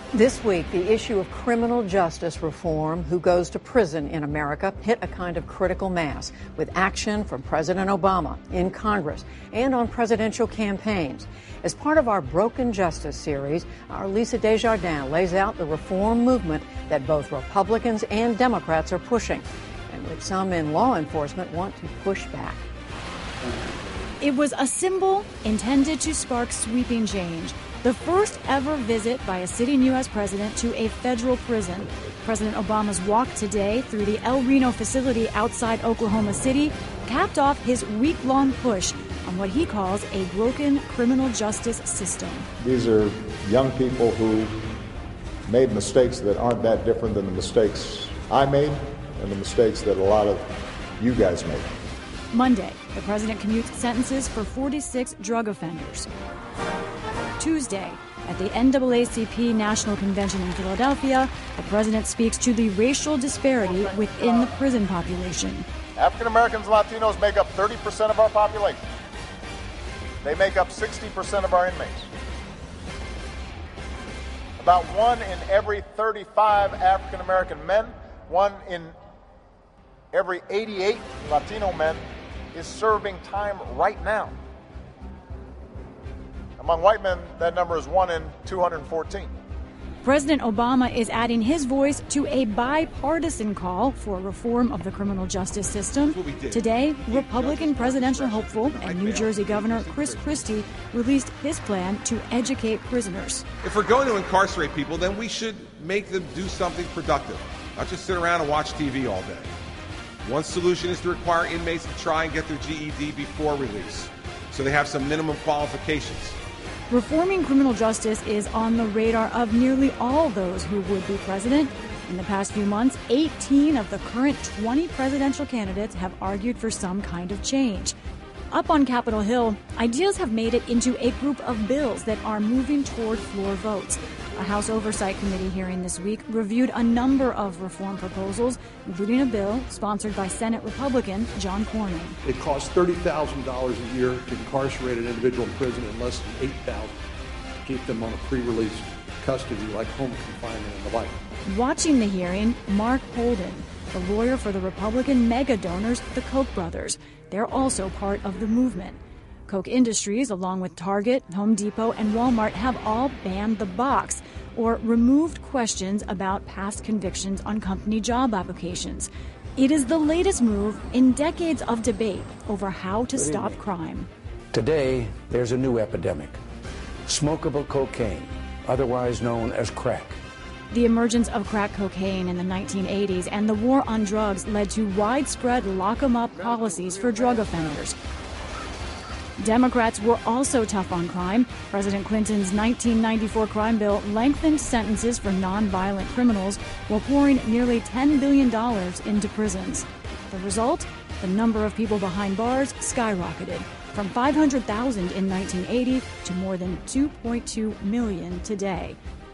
This week, the issue of criminal justice reform, who goes to prison in America, hit a kind of critical mass with action from President Obama in Congress and on presidential campaigns. As part of our Broken Justice series, our Lisa Desjardins lays out the reform movement that both Republicans and Democrats are pushing, and which some in law enforcement want to push back. It was a symbol intended to spark sweeping change. The first ever visit by a sitting U.S. president to a federal prison. President Obama's walk today through the El Reno facility outside Oklahoma City capped off his week-long push on what he calls a broken criminal justice system. These are young people who made mistakes that aren't that different than the mistakes I made and the mistakes that a lot of you guys made. Monday, the president commutes sentences for 46 drug offenders. Tuesday, at the NAACP National Convention in Philadelphia, the president speaks to the racial disparity within the prison population. African Americans and Latinos make up 30% of our population. They make up 60% of our inmates. About 1 in every 35 African American men, 1 in every 88 Latino men is serving time right now. Among white men, that number is 1 in 214. President Obama is adding his voice to a bipartisan call for reform of the criminal justice system. Today, Republican presidential hopeful and New Jersey Governor Chris Christie released his plan to educate prisoners. If we're going to incarcerate people, then we should make them do something productive, not just sit around and watch TV all day. One solution is to require inmates to try and get their GED before release, so they have some minimum qualifications. Reforming criminal justice is on the radar of nearly all those who would be president. In the past few months, 18 of the current 20 presidential candidates have argued for some kind of change. Up on Capitol Hill, ideas have made it into a group of bills that are moving toward floor votes. A House Oversight Committee hearing this week reviewed a number of reform proposals, including a bill sponsored by Senate Republican John Cornyn. It costs $30,000 a year to incarcerate an individual in prison and less than $8,000 to keep them on a pre-release custody like home confinement and the like. Watching the hearing, Mark Holden, the lawyer for the Republican mega donors, the Koch brothers. They're also part of the movement. Koch Industries, along with Target, Home Depot, and Walmart, have all banned the box or removed questions about past convictions on company job applications. It is the latest move in decades of debate over how to stop crime. Today, there's a new epidemic, smokable cocaine, otherwise known as crack. The emergence of crack cocaine in the 1980s and the war on drugs led to widespread lock-em-up policies for drug offenders. Democrats were also tough on crime. President Clinton's 1994 crime bill lengthened sentences for nonviolent criminals while pouring nearly $10 billion into prisons. The result? The number of people behind bars skyrocketed from 500,000 in 1980 to more than 2.2 million today.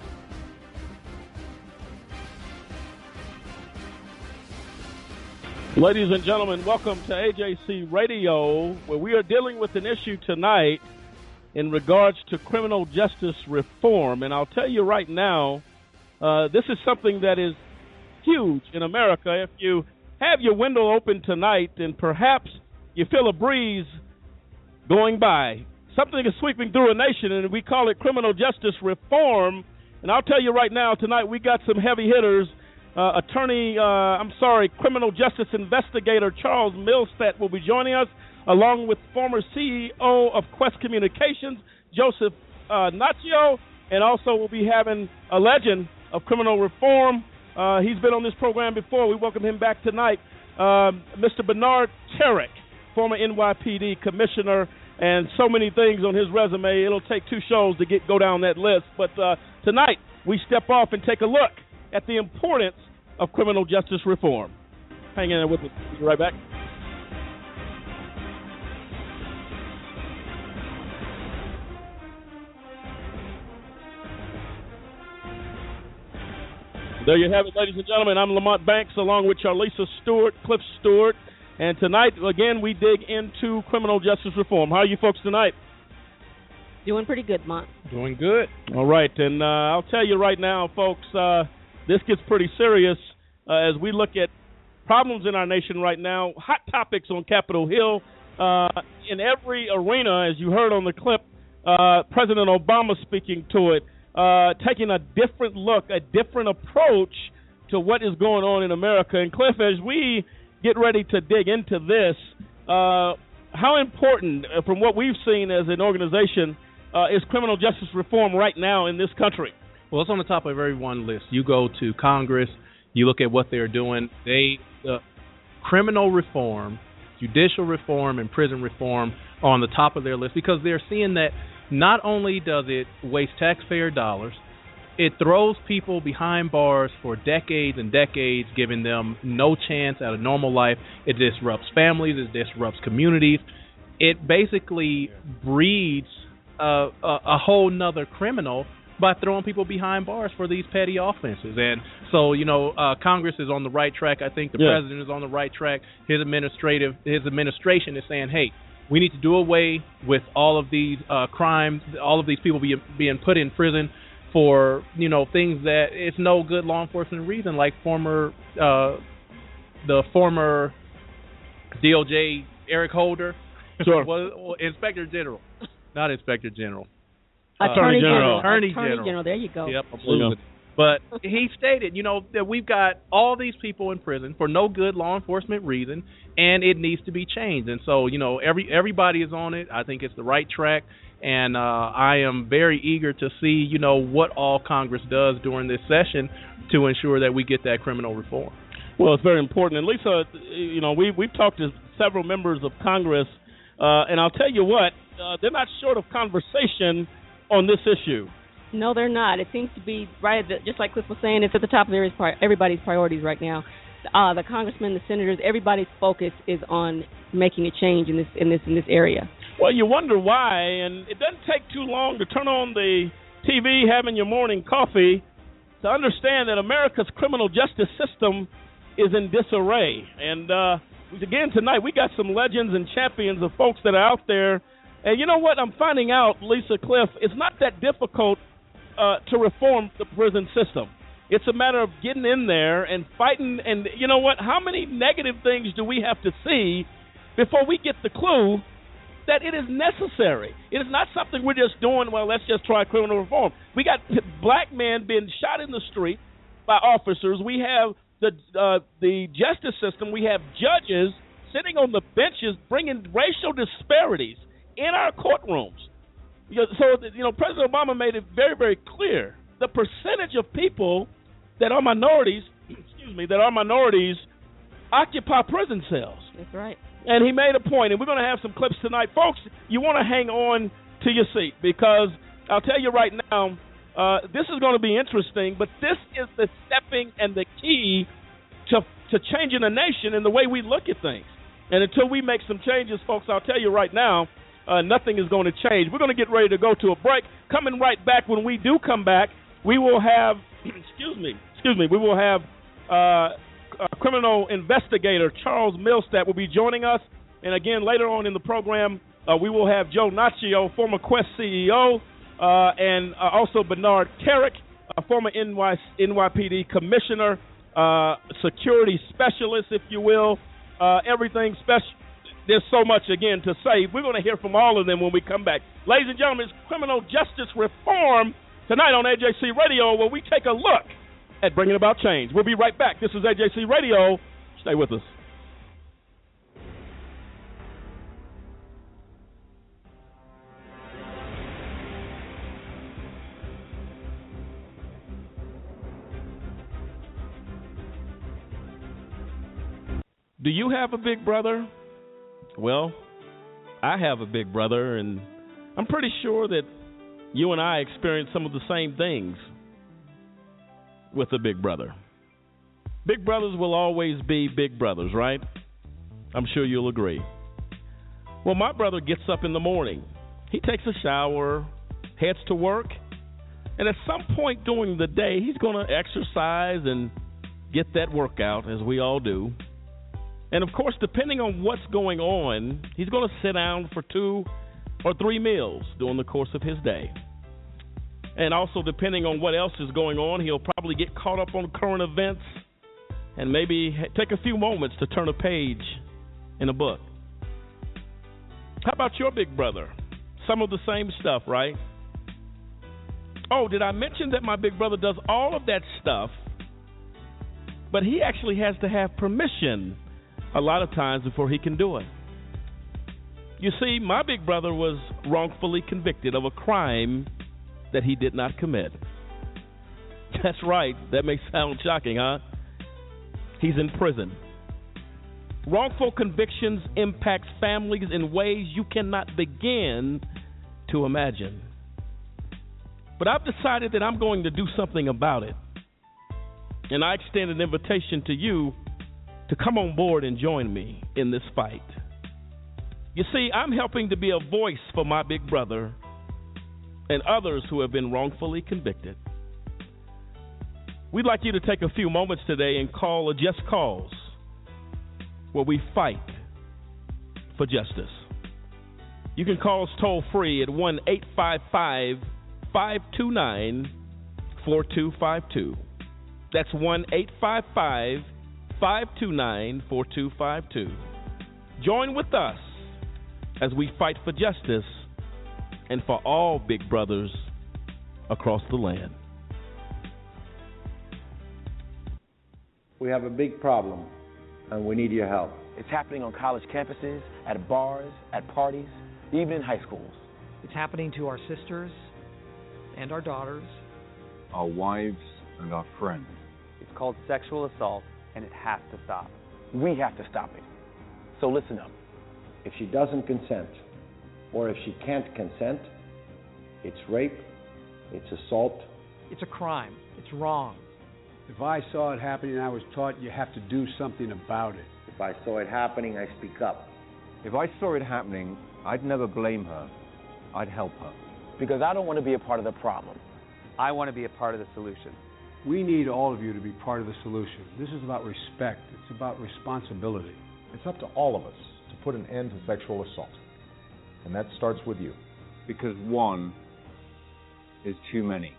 Ladies and gentlemen, welcome to AJC Radio, where we are dealing with an issue tonight in regards to criminal justice reform. And I'll tell you right now, this is something that is huge in America. If you have your window open tonight and perhaps you feel a breeze going by, something is sweeping through a nation, and we call it criminal justice reform. And I'll tell you right now, tonight we got some heavy hitters. Criminal justice investigator Charles Milstead will be joining us, along with former CEO of Quest Communications, Joseph Naccio, and also we'll be having a legend of criminal reform. He's been on this program before. We welcome him back tonight, Mr. Bernard Kerik, former NYPD commissioner, and so many things on his resume. It'll take 2 shows to go down that list. But tonight we step off and take a look at the importance of criminal justice reform. Hang in there with me. We'll be right back. There you have it, ladies and gentlemen. I'm Lamont Banks, along with Charlisa Stewart, Cliff Stewart. And tonight, again, we dig into criminal justice reform. How are you folks tonight? Doing pretty good, Mont. Doing good. All right, and I'll tell you right now, folks, this gets pretty serious as we look at problems in our nation right now, hot topics on Capitol Hill. In every arena, as you heard on the clip, President Obama speaking to it, taking a different look, a different approach to what is going on in America. And Cliff, as we get ready to dig into this, how important, from what we've seen as an organization, is criminal justice reform right now in this country? Well, it's on the top of everyone's list. You go to Congress, you look at what they're doing. Criminal reform, judicial reform, and prison reform are on the top of their list because they're seeing that not only does it waste taxpayer dollars, it throws people behind bars for decades and decades, giving them no chance at a normal life. It disrupts families. It disrupts communities. It basically breeds a whole nother criminal by throwing people behind bars for these petty offenses. And so, Congress is on the right track. I think the president is on the right track. His administration is saying, hey, we need to do away with all of these crimes, all of these people being put in prison for, things that it's no good law enforcement reason, like the former DOJ Eric Holder, was Inspector General, not Inspector General. Attorney General. Attorney General. There you go. Yep, I'm losing. But he stated, that we've got all these people in prison for no good law enforcement reason, and it needs to be changed. And so, everybody is on it. I think it's the right track, and I am very eager to see, what all Congress does during this session to ensure that we get that criminal reform. Well, it's very important. And Lisa, we've talked to several members of Congress, and I'll tell you what, they're not short of conversation on this issue. No, they're not. It seems to be just like Cliff was saying, it's at the top of everybody's priorities right now. The congressmen, the senators, everybody's focus is on making a change in this area. Well, you wonder why, and it doesn't take too long to turn on the TV, having your morning coffee, to understand that America's criminal justice system is in disarray. And again, tonight we got some legends and champions of folks that are out there. And you know what I'm finding out, Lisa, Cliff, it's not that difficult to reform the prison system. It's a matter of getting in there and fighting. And you know what? How many negative things do we have to see before we get the clue that it is necessary? It is not something we're just doing, well, let's just try criminal reform. We got black men being shot in the street by officers. We have the justice system. We have judges sitting on the benches bringing racial disparities in our courtrooms. So, President Obama made it very, very clear. The percentage of people that are minorities, occupy prison cells. That's right. And he made a point, and we're going to have some clips tonight. Folks, you want to hang on to your seat because I'll tell you right now, this is going to be interesting, but this is the stepping and the key to changing the nation and the way we look at things. And until we make some changes, folks, I'll tell you right now, nothing is going to change. We're going to get ready to go to a break. Coming right back, when we do come back, we will have, we will have criminal investigator Charles Milstead will be joining us. And again, later on in the program, we will have Joe Naccio, former Quest CEO, and also Bernard Carrick, former NYPD commissioner, security specialist, if you will, everything special. There's so much, again, to say. We're going to hear from all of them when we come back. Ladies and gentlemen, it's criminal justice reform tonight on AJC Radio, where we take a look at bringing about change. We'll be right back. This is AJC Radio. Stay with us. Do you have a big brother? Well, I have a big brother, and I'm pretty sure that you and I experience some of the same things with a big brother. Big brothers will always be big brothers, right? I'm sure you'll agree. Well, my brother gets up in the morning. He takes a shower, heads to work, and at some point during the day, he's going to exercise and get that workout, as we all do. And, of course, depending on what's going on, he's going to sit down for 2 or 3 meals during the course of his day. And also, depending on what else is going on, he'll probably get caught up on current events and maybe take a few moments to turn a page in a book. How about your big brother? Some of the same stuff, right? Oh, did I mention that my big brother does all of that stuff, but he actually has to have permission a lot of times before he can do it? You see, my big brother was wrongfully convicted of a crime that he did not commit. That's right. That may sound shocking, huh? He's in prison. Wrongful convictions impacts families in ways you cannot begin to imagine. But I've decided that I'm going to do something about it. And I extend an invitation to you to come on board and join me in this fight. You see, I'm helping to be a voice for my big brother and others who have been wrongfully convicted. We'd like you to take a few moments today and call a Just Cause, where we fight for justice. You can call us toll free at 1-855-529-4252. That's 1-855-529-4252. Join with us as we fight for justice and for all big brothers across the land. We have a big problem, and we need your help. It's happening on college campuses, at bars, at parties, even in high schools. It's happening to our sisters and our daughters, our wives and our friends. It's called sexual assault, and it has to stop. We have to stop it. So listen up. If she doesn't consent, or if she can't consent, it's rape, it's assault. It's a crime. It's wrong. If I saw it happening, I was taught you have to do something about it. If I saw it happening, I speak up. If I saw it happening, I'd never blame her. I'd help her. Because I don't want to be a part of the problem. I want to be a part of the solution. We need all of you to be part of the solution. This is about respect. It's about responsibility. It's up to all of us to put an end to sexual assault. And that starts with you. Because one is too many.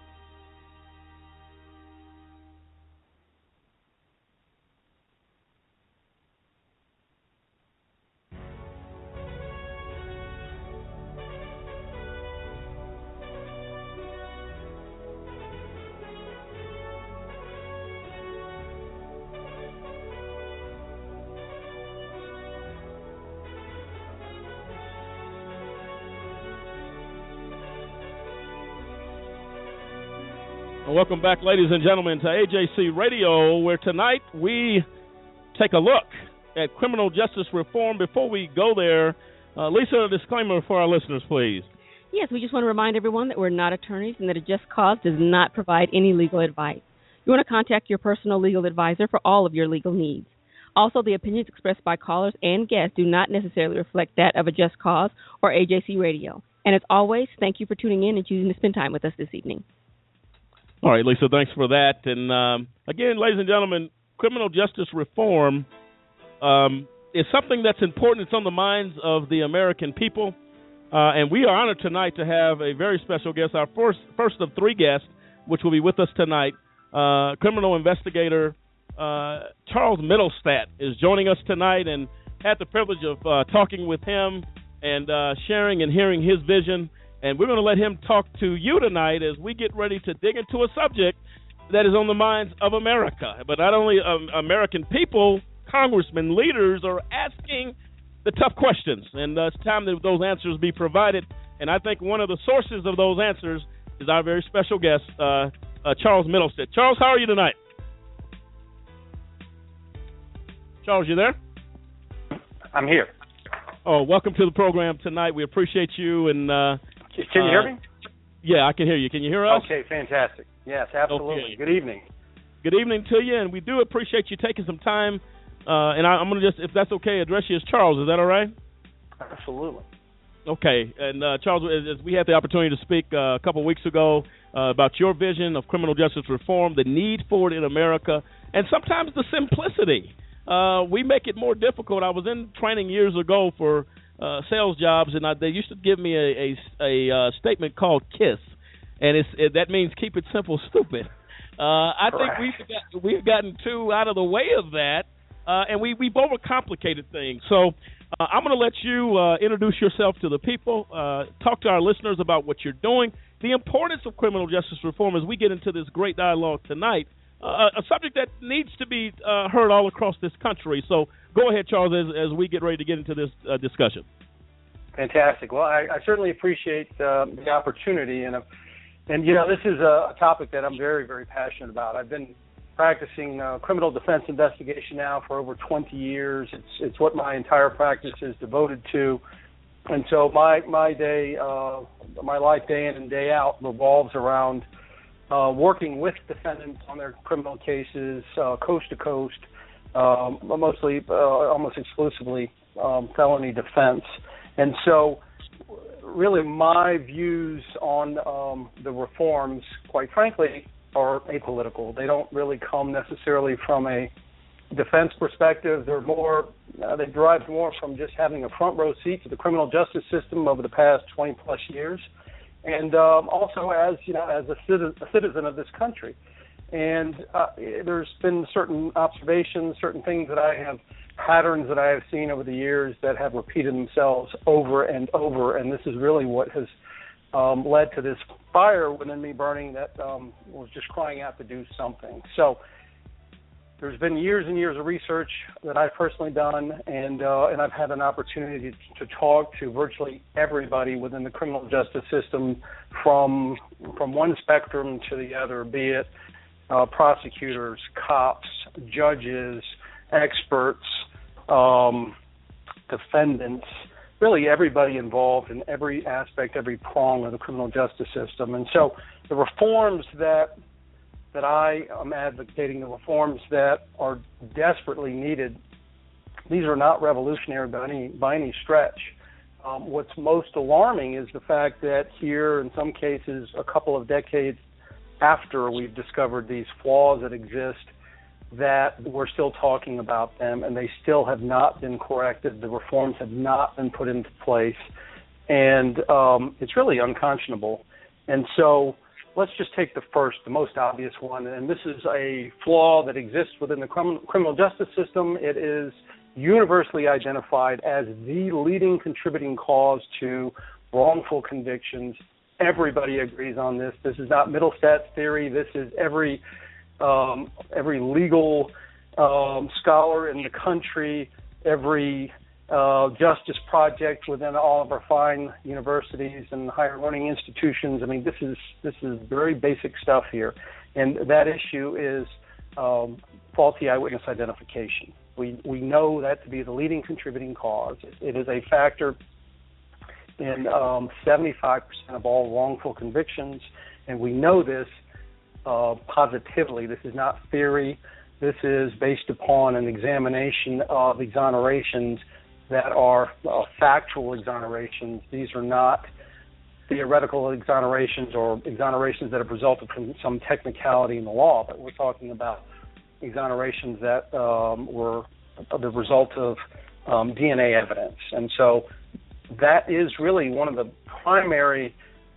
Welcome back, ladies and gentlemen, to AJC Radio, where tonight we take a look at criminal justice reform. Before we go there, Lisa, a disclaimer for our listeners, please. Yes, we just want to remind everyone that we're not attorneys and that a Just Cause does not provide any legal advice. You want to contact your personal legal advisor for all of your legal needs. Also, the opinions expressed by callers and guests do not necessarily reflect that of a Just Cause or AJC Radio. And as always, thank you for tuning in and choosing to spend time with us this evening. All right, Lisa, thanks for that. And again, ladies and gentlemen, criminal justice reform is something that's important. It's on the minds of the American people. And we are honored tonight to have a very special guest, our first of 3 guests, which will be with us tonight. Criminal investigator Charles Mittelstadt is joining us tonight, and had the privilege of talking with him and sharing and hearing his vision. And we're going to let him talk to you tonight as we get ready to dig into a subject that is on the minds of America. But not only American people, congressmen, leaders are asking the tough questions. And it's time that those answers be provided. And I think one of the sources of those answers is our very special guest, Charles Mittelstadt. Charles, how are you tonight? Charles, you there? I'm here. Oh, welcome to the program tonight. We appreciate you. And can you hear me? Yeah, I can hear you. Can you hear us? Okay, fantastic. Yes, absolutely. Okay. Good evening. Good evening to you, and we do appreciate you taking some time. And I'm going to just, if that's okay, address you as Charles. Is that all right? Absolutely. Okay. And Charles, as we had the opportunity to speak a couple weeks ago about your vision of criminal justice reform, the need for it in America, and sometimes the simplicity. We make it more difficult. I was in training years ago for sales jobs, and they used to give me a statement called KISS, and that means keep it simple, stupid. I think we've gotten too out of the way of that, and we've overcomplicated things. So I'm going to let you introduce yourself to the people, talk to our listeners about what you're doing, the importance of criminal justice reform as we get into this great dialogue tonight, a subject that needs to be heard all across this country. So go ahead, Charles, as we get ready to get into this discussion. Fantastic. Well, I certainly appreciate the opportunity, and this is a topic that I'm very, very passionate about. I've been practicing criminal defense investigation now for over 20 years. It's what my entire practice is devoted to, and so my life day in and day out revolves around working with defendants on their criminal cases, coast to coast, mostly, almost exclusively, felony defense. And so really my views on the reforms, quite frankly, are apolitical. They don't really come necessarily from a defense perspective. They're more, they derive more from just having a front row seat to the criminal justice system over the past 20 plus years. And also as a citizen of this country. And there's been certain observations, certain things that I have, patterns that I have seen over the years that have repeated themselves over and over. And this is really what has led to this fire within me burning that was just crying out to do something. So there's been years and years of research that I've personally done, and I've had an opportunity to talk to virtually everybody within the criminal justice system, from one spectrum to the other, be it prosecutors, cops, judges, experts, defendants, really everybody involved in every aspect, every prong of the criminal justice system. And so the reforms that I am advocating, the reforms that are desperately needed, these are not revolutionary by any stretch. What's most alarming is the fact that here, in some cases, a couple of decades after we've discovered these flaws that exist, that we're still talking about them, and they still have not been corrected. The reforms have not been put into place, and it's really unconscionable. And so let's just take the most obvious one, and this is a flaw that exists within the criminal justice system. It is universally identified as the leading contributing cause to wrongful convictions. Everybody agrees on this. This is not Middlestats theory. This is every legal scholar in the country, every justice project within all of our fine universities and higher learning institutions. I mean, this is very basic stuff here, and that issue is faulty eyewitness identification. We know that to be the leading contributing cause. It is a factor in 75% of all wrongful convictions, and we know this positively. This is not theory. This is based upon an examination of exonerations that are factual exonerations. These are not theoretical exonerations or exonerations that have resulted from some technicality in the law, but we're talking about exonerations that were the result of DNA evidence. And so that is really one of the primary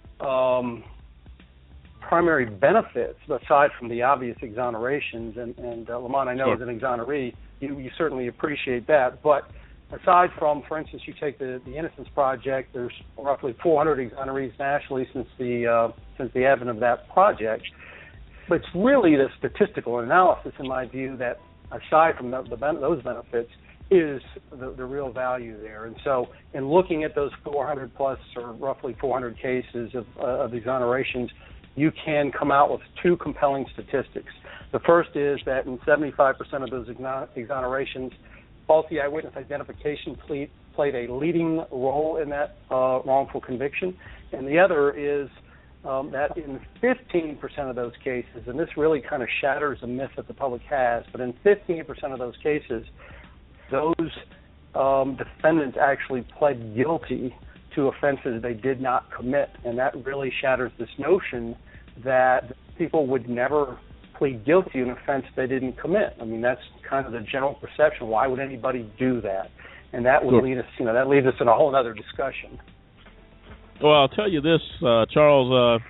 benefits, aside from the obvious exonerations. And Lamont, I know as an exoneree, you certainly appreciate that. But aside from, for instance, you take the Innocence Project, there's roughly 400 exonerees nationally since the advent of that project. But it's really the statistical analysis, in my view, that aside from those benefits, is the real value there. And so in looking at those 400 plus, or roughly 400 cases of exonerations, you can come out with two compelling statistics. The first is that in 75% of those exonerations, faulty eyewitness identification played a leading role in that wrongful conviction. And the other is that in 15% of those cases, and this really kind of shatters a myth that the public has, but in 15% of those cases, those defendants actually pled guilty to offenses they did not commit. And that really shatters this notion that people would never plead guilty to an offense they didn't commit. I mean, that's kind of the general perception. Why would anybody do that? and that would lead us, that leads us in a whole other discussion. Well, I'll tell you this, Charles.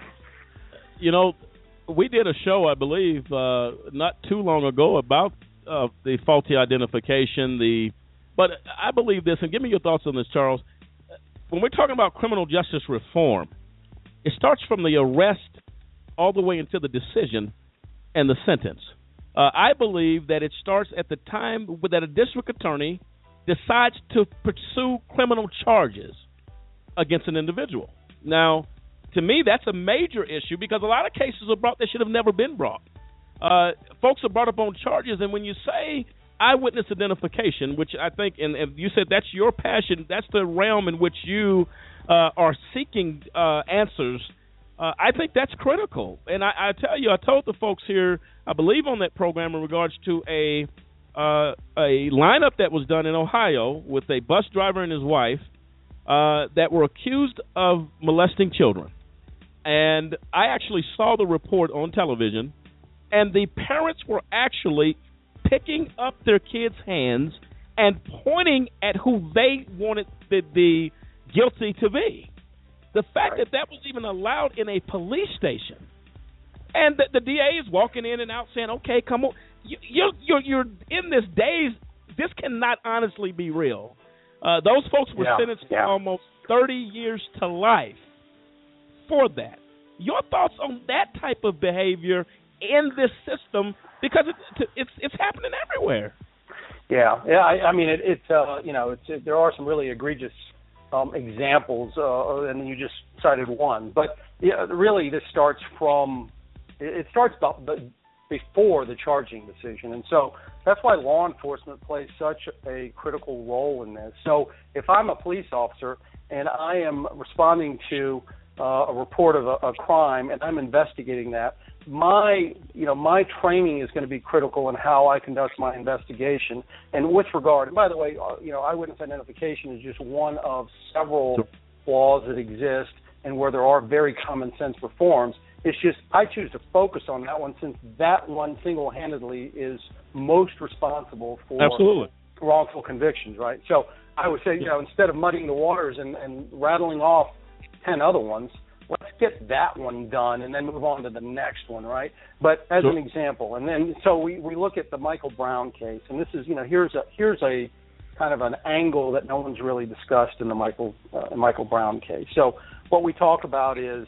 We did a show, I believe, not too long ago about the faulty identification. But I believe this, and give me your thoughts on this, Charles. When we're talking about criminal justice reform, it starts from the arrest all the way into the decision and the sentence. I believe that it starts at the time that a district attorney decides to pursue criminal charges against an individual. Now, to me, that's a major issue because a lot of cases are brought that should have never been brought. Folks are brought up on charges, and when you say eyewitness identification, which I think, and you said that's your passion, that's the realm in which you are seeking answers, I think that's critical. And I tell you, I told the folks here, I believe on that program in regards to a lineup that was done in Ohio with a bus driver and his wife that were accused of molesting children. And I actually saw the report on television, and the parents were actually picking up their kids' hands and pointing at who they wanted the guilty to be. The fact that was even allowed in a police station, and the DA is walking in and out saying, "Okay, come on, you're in this daze. This cannot honestly be real." Those folks were sentenced to almost 30 years to life for that. Your thoughts on that type of behavior in this system, because it's happening everywhere. Yeah. I mean, there are some really egregious examples, and you just cited one. But really, this starts before the charging decision, and so that's why law enforcement plays such a critical role in this. So if I'm a police officer and I am responding to a report of a crime and I'm investigating that, my training is going to be critical in how I conduct my investigation. And with regard, and by the way, eyewitness identification is just one of several laws that exist and where there are very common sense reforms. It's just I choose to focus on that one since that one single-handedly is most responsible for wrongful convictions, right? So I would say, instead of muddying the waters and rattling off 10 other ones, let's get that one done and then move on to the next one, right? But as an example, and then so we look at the Michael Brown case, and this is, here's a kind of an angle that no one's really discussed in the Michael Brown case. So what we talk about is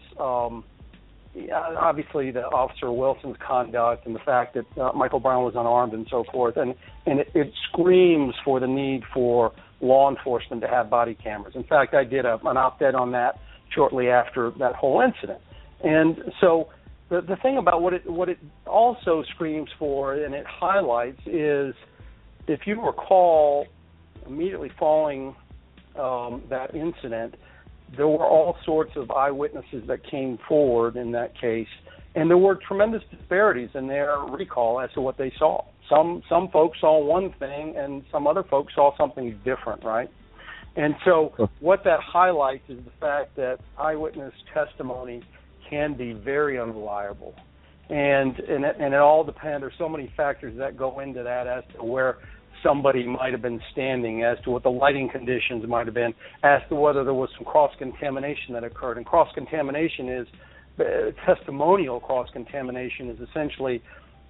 obviously the Officer Wilson's conduct and the fact that Michael Brown was unarmed and so forth, and it screams for the need for law enforcement to have body cameras. In fact, I did an op-ed on that shortly after that whole incident. And so the thing about what it also screams for and it highlights is, if you recall, immediately following that incident, there were all sorts of eyewitnesses that came forward in that case, and there were tremendous disparities in their recall as to what they saw. Some folks saw one thing, and some other folks saw something different, right? And so what that highlights is the fact that eyewitness testimony can be very unreliable. And it all depends. There's so many factors that go into that as to where somebody might have been standing, as to what the lighting conditions might have been, as to whether there was some cross-contamination that occurred. And cross-contamination is, testimonial cross-contamination is essentially,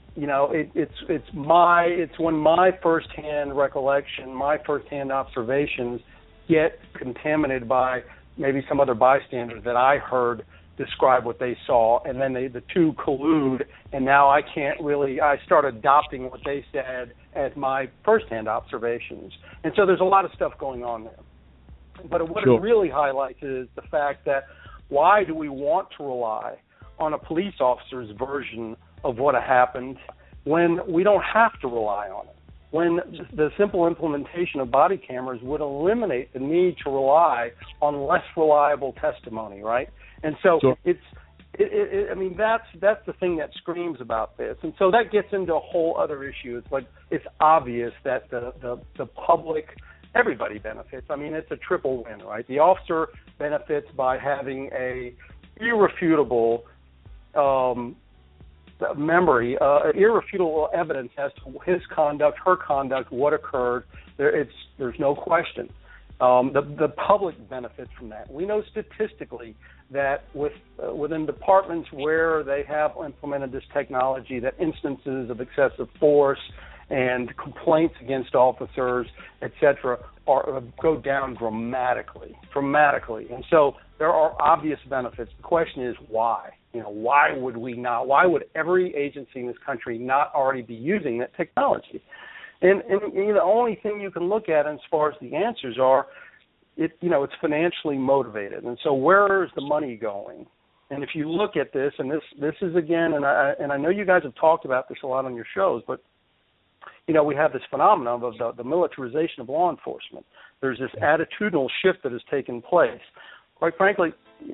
it's when my firsthand recollection, my firsthand observations get contaminated by maybe some other bystanders that I heard describe what they saw, and then the two collude, and now I start adopting what they said as my firsthand observations. And so there's a lot of stuff going on there. But what it really highlights is the fact that why do we want to rely on a police officer's version of what happened when we don't have to rely on it? When the simple implementation of body cameras would eliminate the need to rely on less reliable testimony, right? And so that's the thing that screams about this. And so that gets into a whole other issue. It's like it's obvious that the public, everybody benefits. I mean, it's a triple win, right? The officer benefits by having a irrefutable memory, irrefutable evidence as to his conduct, her conduct, what occurred. There's no question. The public benefits from that. We know statistically that within departments where they have implemented this technology, that instances of excessive force and complaints against officers, etc., go down dramatically. And so there are obvious benefits. The question is why? Why would we not? Why would every agency in this country not already be using that technology? And the only thing you can look at as far as the answers are, it's financially motivated. And so where is the money going? And if you look at this, and this is again, and I know you guys have talked about this a lot on your shows, but we have this phenomenon of the militarization of law enforcement. There's this attitudinal shift that has taken place. Quite frankly,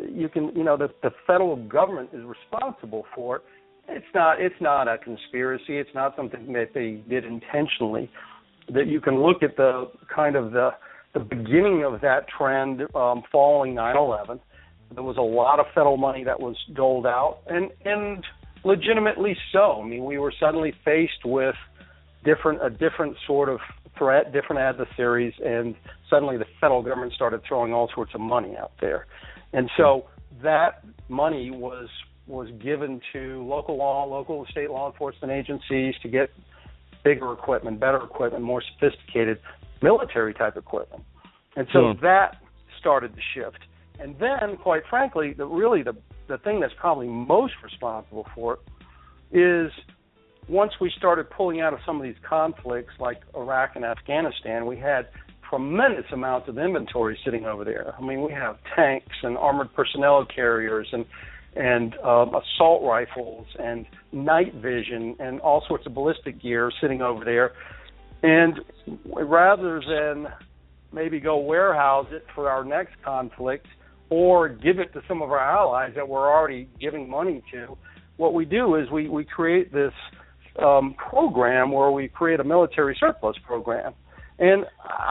the federal government is responsible for it. It's not a conspiracy. It's not something that they did intentionally. That you can look at the kind of the beginning of that trend following 9/11. There was a lot of federal money that was doled out, and legitimately so. I mean, we were suddenly faced with a different sort of threat, different adversaries, and suddenly the federal government started throwing all sorts of money out there. And so that money was given to local and state law enforcement agencies to get bigger equipment, better equipment, more sophisticated military-type equipment. And so that started to shift. And then, quite frankly, the thing that's probably most responsible for it is once we started pulling out of some of these conflicts like Iraq and Afghanistan, we had tremendous amounts of inventory sitting over there. I mean, we have tanks and armored personnel carriers and assault rifles and night vision and all sorts of ballistic gear sitting over there. And rather than maybe go warehouse it for our next conflict or give it to some of our allies that we're already giving money to, what we do is we create this program where we create a military surplus program. And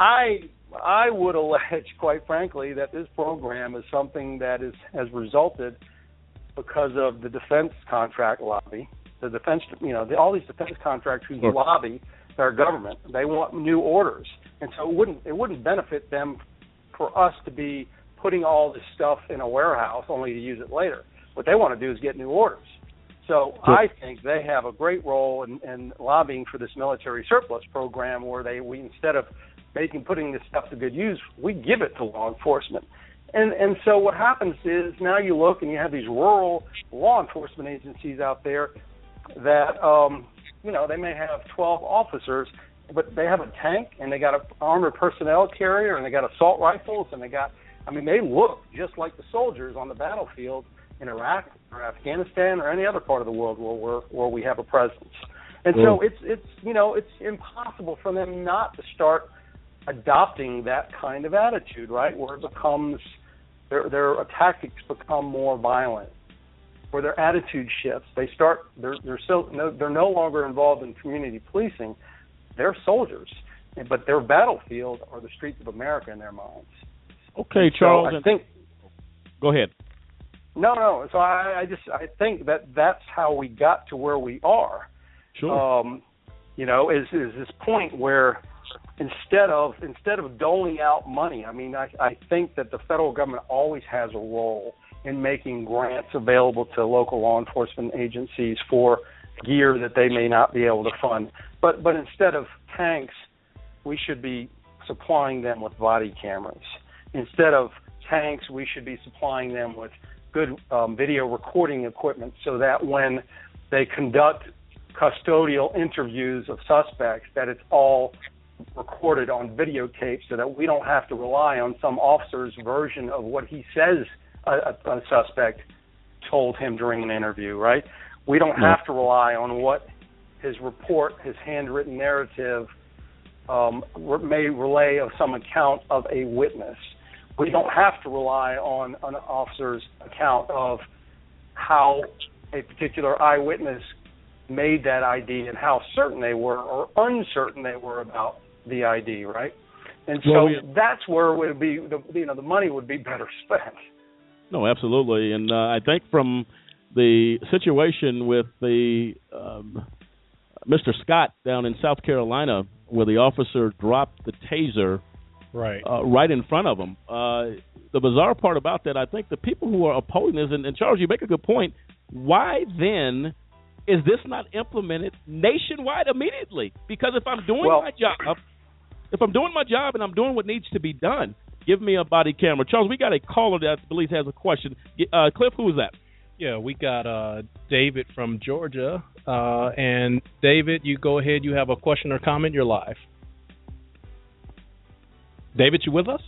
I would allege, quite frankly, that this program is something that has resulted because of the defense contract lobby. The defense, all these defense contractors lobby our government. They want new orders, and so it wouldn't benefit them for us to be putting all this stuff in a warehouse only to use it later. What they want to do is get new orders. So I think they have a great role in lobbying for this military surplus program where we instead of putting this stuff to good use, we give it to law enforcement. And so what happens is now you look and you have these rural law enforcement agencies out there that, they may have 12 officers, but they have a tank and they got an armored personnel carrier and they got assault rifles and they look just like the soldiers on the battlefield in Iraq or Afghanistan or any other part of the world where we have a presence. And so it's impossible for them not to start adopting that kind of attitude, right? Where it becomes their tactics become more violent, where their attitude shifts. They're no longer involved in community policing. They're soldiers, but their battlefield are the streets of America in their minds. Okay, Charles. Go ahead. No. So I think that's how we got to where we are. Sure. Is this point where instead of doling out money, I think that the federal government always has a role in making grants available to local law enforcement agencies for gear that they may not be able to fund. But instead of tanks, we should be supplying them with body cameras. Instead of tanks, we should be supplying them with good video recording equipment so that when they conduct custodial interviews of suspects, that it's all recorded on videotape so that we don't have to rely on some officer's version of what he says a suspect told him during an interview, right? We don't have to rely on what his report, his handwritten narrative may relay of some account of a witness. We don't have to rely on an officer's account of how a particular eyewitness made that ID and how certain they were or uncertain they were about the ID, right? And so that's where it would be, the money would be better spent. No, absolutely. And I think from the situation with the Mr. Scott down in South Carolina, where the officer dropped the taser right in front of him. The bizarre part about that, I think the people who are opposing this, and Charles, you make a good point, why then is this not implemented nationwide immediately? Because if I'm doing my job and I'm doing what needs to be done, give me a body camera. Charles, we got a caller that I believe has a question. Cliff, who is that? Yeah, we got David from Georgia. And David, you go ahead. You have a question or comment. You're live. David, you with us?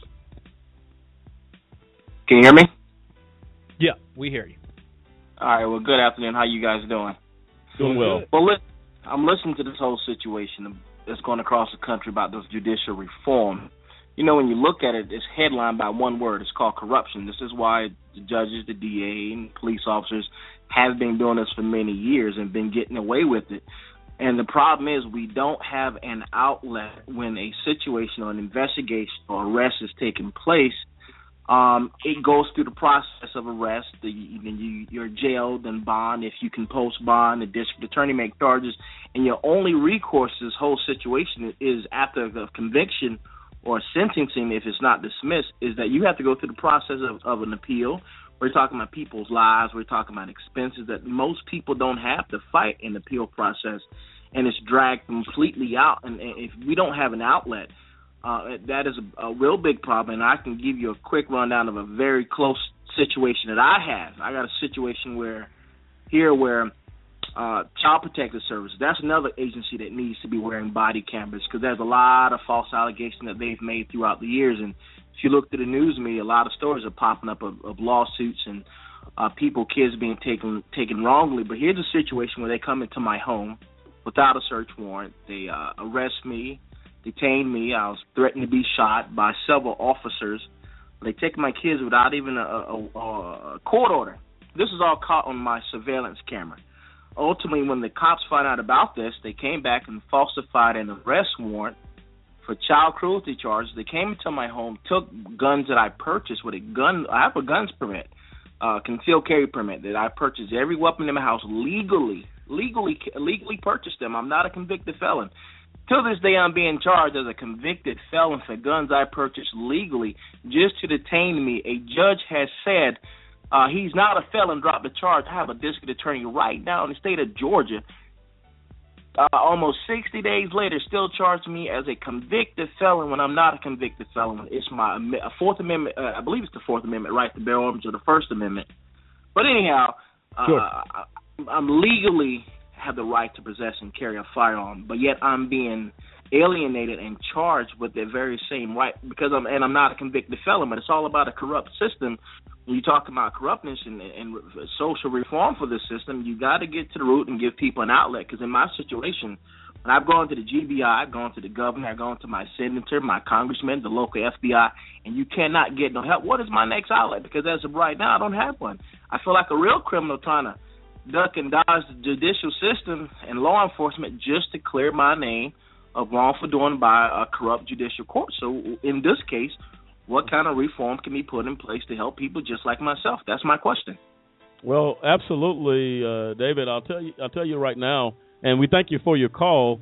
Can you hear me? Yeah, we hear you. All right, well, good afternoon. How you guys doing? Doing well. Well, I'm listening to this whole situation that's going across the country about this judicial reform. You know, when you look at it, it's headlined by one word. It's called corruption. This is why the judges, the DA, and police officers have been doing this for many years and been getting away with it. And the problem is we don't have an outlet when a situation or an investigation or arrest is taking place. It goes through the process of arrest. You're jailed and bond. If you can post bond, the district attorney make charges. And your only recourse to this whole situation is after the conviction or sentencing, if it's not dismissed, is that you have to go through the process of an appeal. We're talking about people's lives. We're talking about expenses that most people don't have to fight in the appeal process, and it's dragged completely out. And if we don't have an outlet, that is a real big problem. And I can give you a quick rundown of a very close situation that I have. I got a situation where Child Protective Service, that's another agency that needs to be wearing body cameras because there's a lot of false allegations that they've made throughout the years. And if you look through the news media, a lot of stories are popping up of lawsuits and kids being taken wrongly. But here's a situation where they come into my home without a search warrant. They arrest me, detain me. I was threatened to be shot by several officers. They take my kids without even a court order. This is all caught on my surveillance camera. Ultimately, when the cops found out about this, they came back and falsified an arrest warrant for child cruelty charges. They came into my home, took guns that I purchased with a gun. I have a guns permit, concealed carry permit that I purchased every weapon in my house legally purchased them. I'm not a convicted felon. Till this day, I'm being charged as a convicted felon for guns I purchased legally just to detain me. A judge has said he's not a felon, drop the charge. I have a district attorney right now in the state of Georgia. Almost 60 days later, still charged me as a convicted felon when I'm not a convicted felon. It's my Fourth Amendment, I believe it's the Fourth Amendment right to bear arms, or the First Amendment. But anyhow, sure. I'm legally have the right to possess and carry a firearm, but yet I'm being alienated and charged with the very same right because I'm not a convicted felon. But it's all about a corrupt system. When you talk about corruptness and social reform for this system, you got to get to the root and give people an outlet. Because in my situation, when I've gone to the GBI, I've gone to the governor, I've gone to my senator, my congressman, the local FBI, and you cannot get no help. What is my next outlet? Because as of right now, I don't have one. I feel like a real criminal trying to duck and dodge the judicial system and law enforcement just to clear my name of wrongful doing by a corrupt judicial court. So in this case, what kind of reform can be put in place to help people just like myself? That's my question. Well, absolutely, David. I'll tell you right now, and we thank you for your call.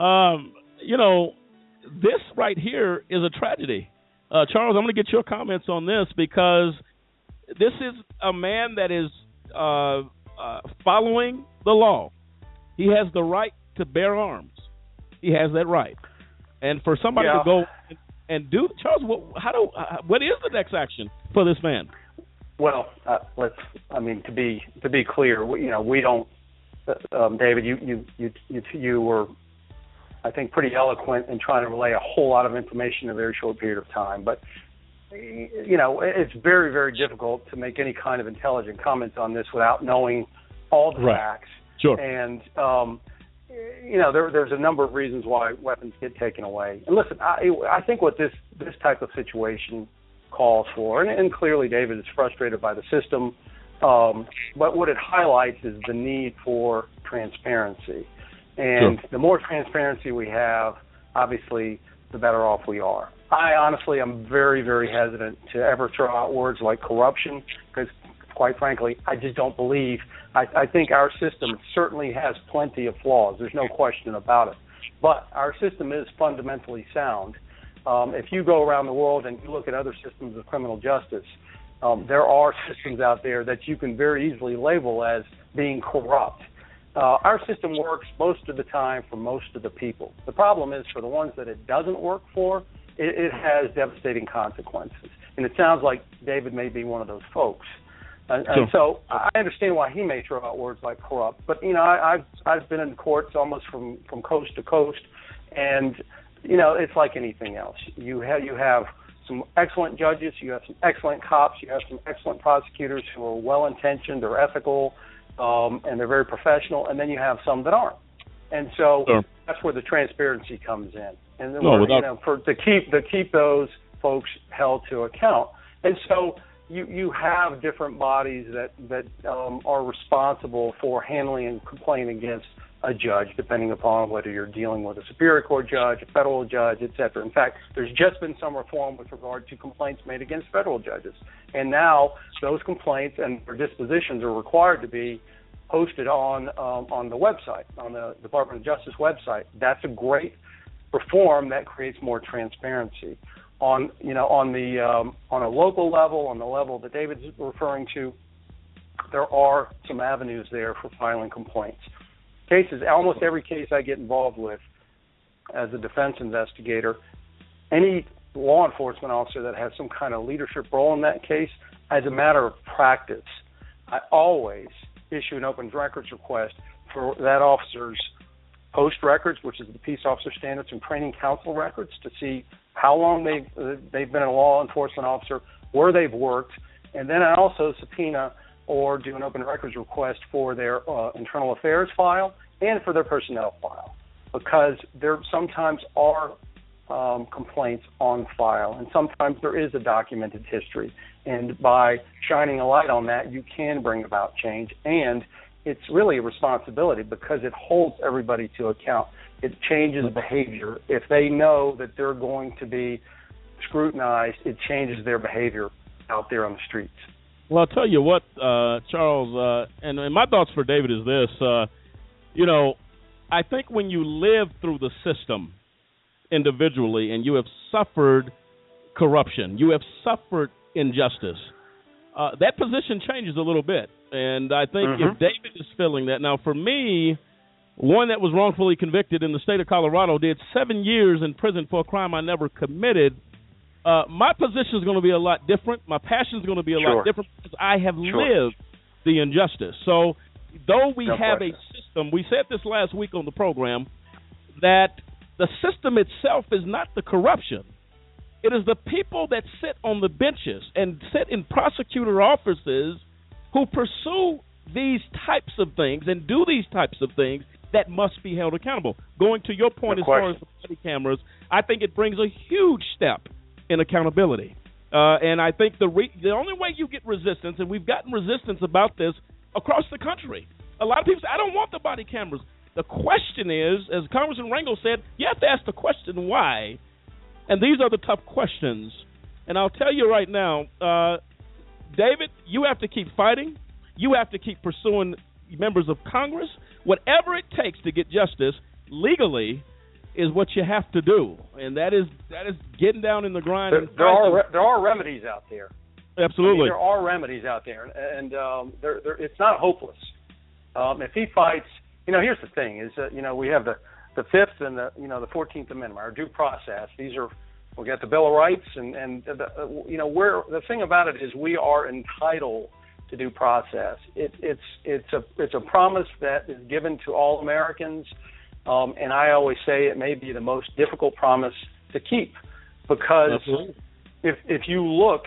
This right here is a tragedy. Charles, I'm going to get your comments on this because this is a man that is following the law. He has the right to bear arms. He has that right. And for somebody to go and do, Charles, what is the next action for this man? Well, to be clear, we don't. David, you were, I think, pretty eloquent in trying to relay a whole lot of information in a very short period of time. But it's very, very difficult to make any kind of intelligent comments on this without knowing all the facts. Sure. And there's a number of reasons why weapons get taken away. And listen, I think what this type of situation calls for, and clearly David is frustrated by the system, but what it highlights is the need for transparency. And the more transparency we have, obviously, the better off we are. I honestly am very, very hesitant to ever throw out words like corruption because, quite frankly, I just don't believe. I think our system certainly has plenty of flaws. There's no question about it. But our system is fundamentally sound. If you go around the world and you look at other systems of criminal justice, there are systems out there that you can very easily label as being corrupt. Our system works most of the time for most of the people. The problem is for the ones that it doesn't work for, it has devastating consequences. And it sounds like David may be one of those folks. And so I understand why he may throw out words like corrupt. But, you know, I've been in courts almost from coast to coast, and, you know, it's like anything else. You have some excellent judges, you have some excellent cops, you have some excellent prosecutors who are well-intentioned or ethical, and they're very professional, and then you have some that aren't. And so that's where the transparency comes in. And then to keep those folks held to account. And so you have different bodies that are responsible for handling and complaining against a judge, depending upon whether you're dealing with a Superior Court judge, a federal judge, et cetera. In fact, there's just been some reform with regard to complaints made against federal judges. And now those complaints and their dispositions are required to be posted on the website, on the Department of Justice website. That's a great reform that creates more transparency. On a local level, on the level that David's referring to, there are some avenues there for filing complaints. Almost every case I get involved with as a defense investigator, any law enforcement officer that has some kind of leadership role in that case, as a matter of practice, I always issue an open records request for that officer's post records, which is the Peace Officer Standards and Training Council records, to see how long they've been a law enforcement officer, where they've worked, and then I also subpoena or do an open records request for their internal affairs file and for their personnel file, because there sometimes are complaints on file, and sometimes there is a documented history. And by shining a light on that, you can bring about change, and it's really a responsibility because it holds everybody to account. It changes behavior. If they know that they're going to be scrutinized, it changes their behavior out there on the streets. Well, I'll tell you what, Charles, and my thoughts for David is this. I think when you live through the system individually and you have suffered corruption, you have suffered injustice, that position changes a little bit. And I think if David is feeling that, now for me, one that was wrongfully convicted in the state of Colorado did 7 years in prison for a crime I never committed. My position is going to be a lot different. My passion is going to be a lot different because I have lived the injustice. So though we have a system, we said this last week on the program, that the system itself is not the corruption. It is the people that sit on the benches and sit in prosecutor offices who pursue these types of things and do these types of things that must be held accountable. Going to your point as far as the body cameras, I think it brings a huge step in accountability. And I think the only way you get resistance, and we've gotten resistance about this across the country. A lot of people say, I don't want the body cameras. The question is, as Congressman Rangel said, you have to ask the question why. And these are the tough questions. And I'll tell you right now, David, you have to keep fighting. You have to keep pursuing members of Congress. Whatever it takes to get justice legally is what you have to do, and that is getting down in the grind. There are remedies out there. Absolutely, there are remedies out there, and it's not hopeless. If he fights, here's the thing: is we have the Fifth and the 14th Amendment, our due process. We got the Bill of Rights, and the thing about it is we are entitled to due process. It's a promise that is given to all Americans. And I always say it may be the most difficult promise to keep, because if you look,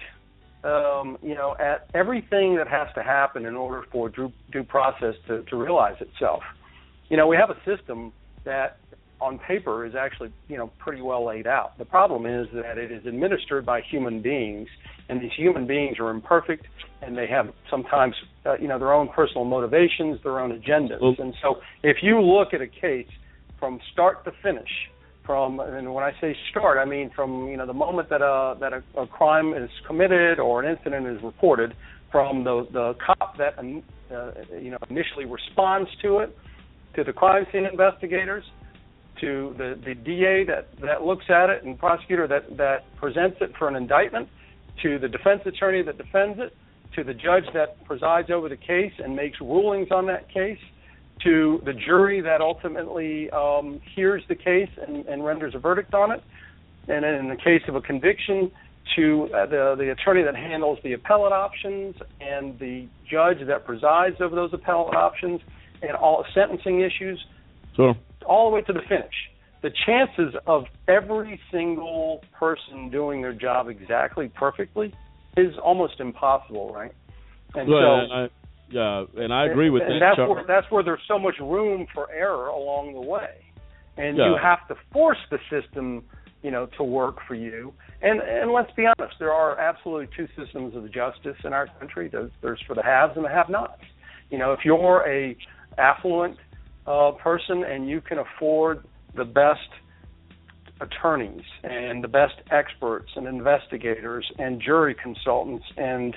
at everything that has to happen in order for due process to realize itself, we have a system that on paper is actually, pretty well laid out. The problem is that it is administered by human beings, and these human beings are imperfect, and they have sometimes, their own personal motivations, their own agendas. And so if you look at a case from start to finish, and when I say start, I mean from the moment that a crime is committed or an incident is reported, from the cop that initially responds to it, to the crime scene investigators, to the DA that looks at it and prosecutor that presents it for an indictment, to the defense attorney that defends it, to the judge that presides over the case and makes rulings on that case, to the jury that ultimately hears the case and renders a verdict on it, and in the case of a conviction, to the attorney that handles the appellate options and the judge that presides over those appellate options and all sentencing issues, all the way to the finish. The chances of every single person doing their job exactly perfectly is almost impossible, right? And and I agree with that. And that's where there's so much room for error along the way, and you have to force the system, to work for you. And let's be honest, there are absolutely two systems of justice in our country. There's for the haves and the have-nots. If you're a affluent person and you can afford the best attorneys and the best experts and investigators and jury consultants and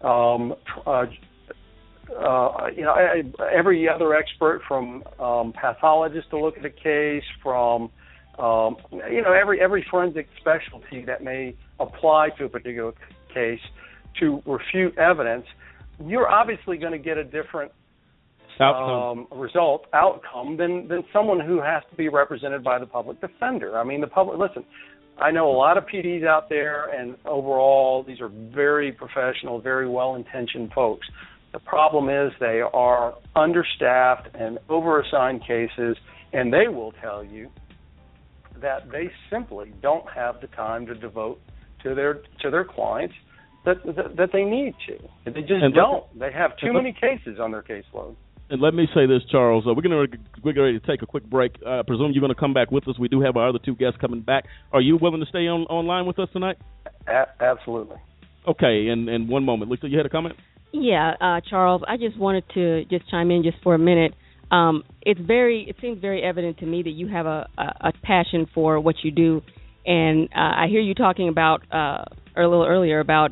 every other expert from pathologist to look at a case, from every forensic specialty that may apply to a particular case to refute evidence, you're obviously going to get a different outcome than someone who has to be represented by the public defender. I mean, listen, I know a lot of PDs out there, and overall, these are very professional, very well-intentioned folks. The problem is they are understaffed and over-assigned cases, and they will tell you that they simply don't have the time to devote to their clients that they need to. They just don't. They have too many cases on their caseload. And let me say this, Charles. We're getting ready to take a quick break. I presume you're going to come back with us. We do have our other two guests coming back. Are you willing to stay online with us tonight? Absolutely. Okay, and one moment. Lisa, you had a comment? Yeah, Charles, I just wanted to just chime in just for a minute. It seems very evident to me that you have a passion for what you do, and I hear you talking about a little earlier about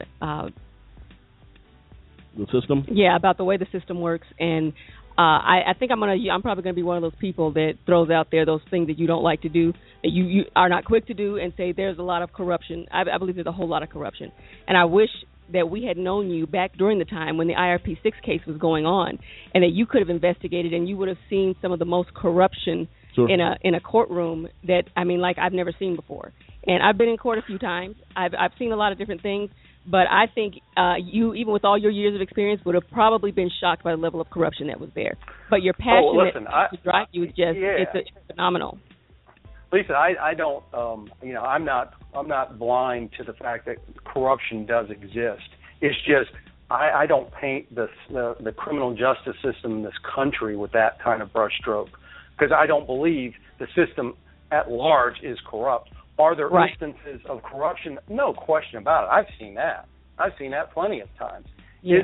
the system. Yeah, about the way the system works, and I think I'm probably gonna be one of those people that throws out there those things that you don't like to do, that you are not quick to do, and say there's a lot of corruption. I believe there's a whole lot of corruption, and I wish that we had known you back during the time when the IRP6 case was going on, and that you could have investigated and you would have seen some of the most corruption in a courtroom that I've never seen before. And I've been in court a few times. I've seen a lot of different things, but I think you, even with all your years of experience, would have probably been shocked by the level of corruption that was there. But your passion to drive you is just it's phenomenal. Lisa, I don't, I'm not blind to the fact that corruption does exist. It's just I don't paint the criminal justice system in this country with that kind of brushstroke, because I don't believe the system at large is corrupt. Are there instances of corruption? No question about it. I've seen that. I've seen that plenty of times. Yeah.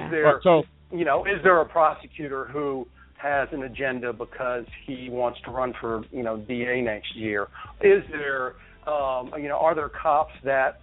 Is there a prosecutor who has an agenda because he wants to run for, DA next year? Is there, are there cops that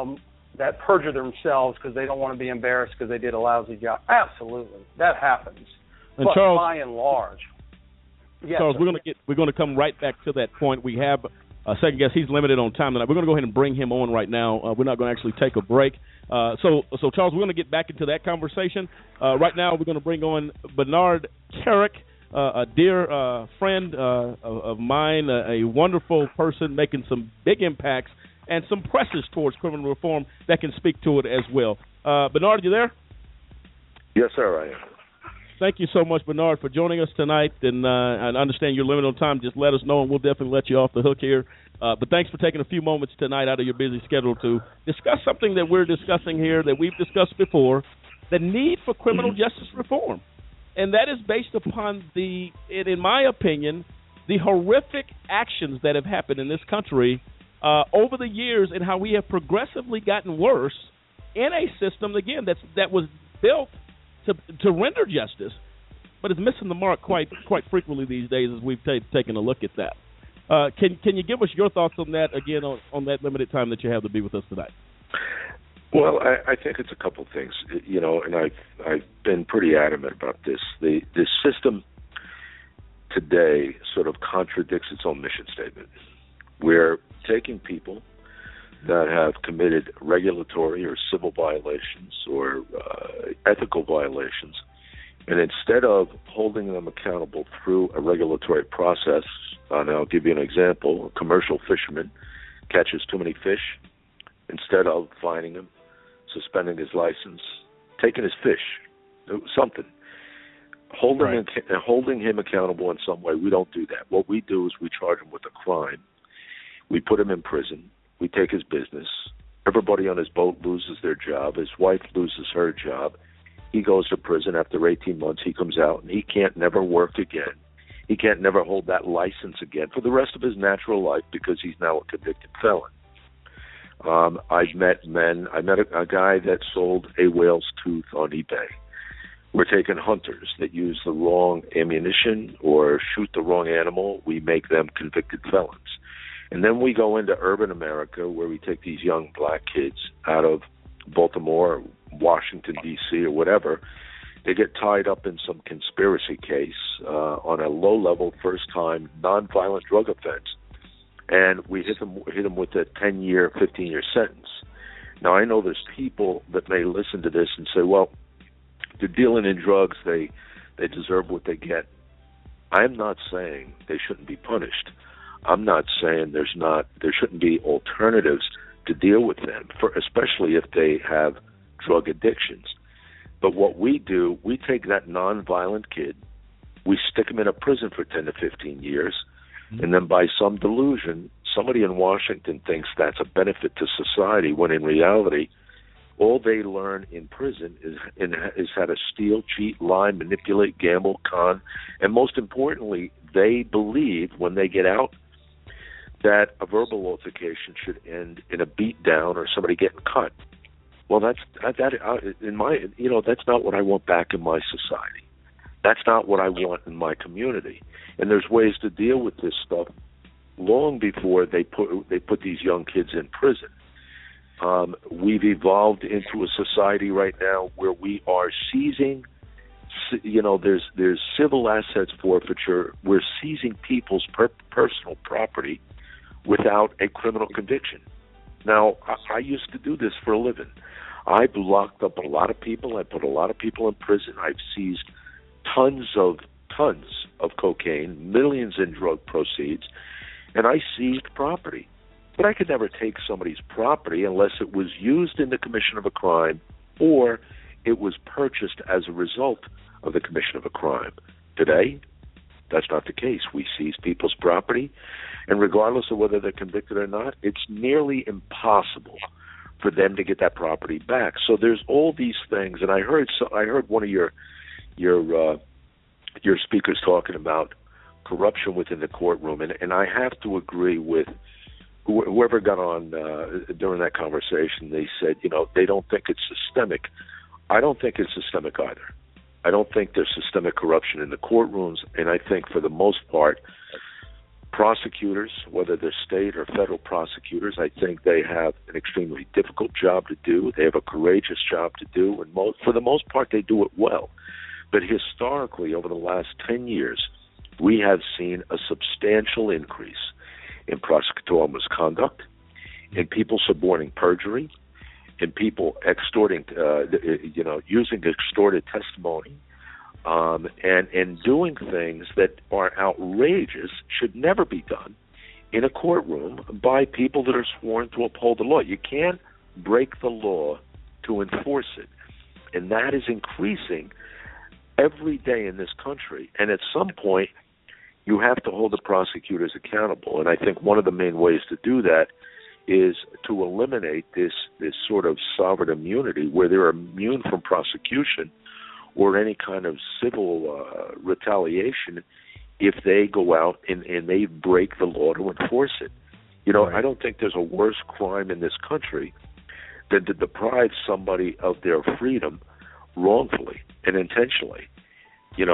perjure themselves because they don't want to be embarrassed because they did a lousy job? Absolutely, that happens. And but Charles, by and large, yes, Charles, we're going to come right back to that point. We have a second guest. He's limited on time tonight. We're going to go ahead and bring him on right now. We're not going to actually take a break. So Charles, we're going to get back into that conversation. Right now, we're going to bring on Bernard Kerik, a dear friend of mine, a wonderful person making some big impacts and some presses towards criminal reform that can speak to it as well. Bernard, you there? Yes, sir, I am. Thank you so much, Bernard, for joining us tonight. And I understand you're limited on time. Just let us know, and we'll definitely let you off the hook here. But thanks for taking a few moments tonight out of your busy schedule to discuss something that we're discussing here that we've discussed before, the need for criminal justice reform. And that is based upon in my opinion, the horrific actions that have happened in this country over the years and how we have progressively gotten worse in a system, again, that was built to render justice, but is missing the mark quite frequently these days as we've taken a look at that. Can you give us your thoughts on that, again, on that limited time that you have to be with us tonight? Well, I think it's a couple of things, and I've been pretty adamant about this. The system today sort of contradicts its own mission statement. We're taking people that have committed regulatory or civil violations or ethical violations, and instead of holding them accountable through a regulatory process, and I'll give you an example, a commercial fisherman catches too many fish, instead of fining him, suspending his license, taking his fish, something, holding him accountable in some way, we don't do that. What we do is we charge him with a crime. We put him in prison. We take his business. Everybody on his boat loses their job. His wife loses her job. He goes to prison. After 18 months, he comes out, and he can't never work again. He can't never hold that license again for the rest of his natural life because he's now a convicted felon. I've met men. I met a guy that sold a whale's tooth on eBay. We're taking hunters that use the wrong ammunition or shoot the wrong animal. We make them convicted felons. And then we go into urban America where we take these young black kids out of Baltimore, Washington, D.C., or whatever. They get tied up in some conspiracy case on a low-level, first-time, nonviolent drug offense. And we hit them with a 10-year, 15-year sentence. Now, I know there's people that may listen to this and say, well, they're dealing in drugs, they deserve what they get. I'm not saying they shouldn't be punished. I'm not saying there shouldn't be alternatives to deal with them, especially if they have drug addictions. But what we do, we take that nonviolent kid, we stick him in a prison for 10 to 15 years, and then by some delusion, somebody in Washington thinks that's a benefit to society, when in reality, all they learn in prison is how to steal, cheat, lie, manipulate, gamble, con, and most importantly, they believe when they get out that a verbal altercation should end in a beat down or somebody getting cut. Well, that's not what I want back in my society. That's not what I want in my community. And there's ways to deal with this stuff long before they put these young kids in prison. We've evolved into a society right now where we are seizing, there's civil assets forfeiture. We're seizing people's personal property without a criminal conviction. Now, I used to do this for a living. I've locked up a lot of people. I put a lot of people in prison. I've seized tons of cocaine, millions in drug proceeds, and I seized property. But I could never take somebody's property unless it was used in the commission of a crime or it was purchased as a result of the commission of a crime. Today, that's not the case. We seize people's property, and regardless of whether they're convicted or not, it's nearly impossible for them to get that property back. So there's all these things, and I heard one of your speakers talking about corruption within the courtroom, and I have to agree with whoever got on during that conversation. They said, they don't think it's systemic. I don't think it's systemic either. I don't think there's systemic corruption in the courtrooms, and I think for the most part, prosecutors, whether they're state or federal prosecutors, I think they have an extremely difficult job to do. They have a courageous job to do, and for the most part, they do it well. But historically, over the last 10 years, we have seen a substantial increase in prosecutorial misconduct, in people suborning perjury, in people extorting, using extorted testimony, and doing things that are outrageous, should never be done in a courtroom by people that are sworn to uphold the law. You can't break the law to enforce it, and that is increasing every day in this country. And at some point, you have to hold the prosecutors accountable. And I think one of the main ways to do that is to eliminate this sort of sovereign immunity where they're immune from prosecution or any kind of civil retaliation if they go out and they break the law to enforce it. Right. I don't think there's a worse crime in this country than to deprive somebody of their freedom wrongfully and intentionally.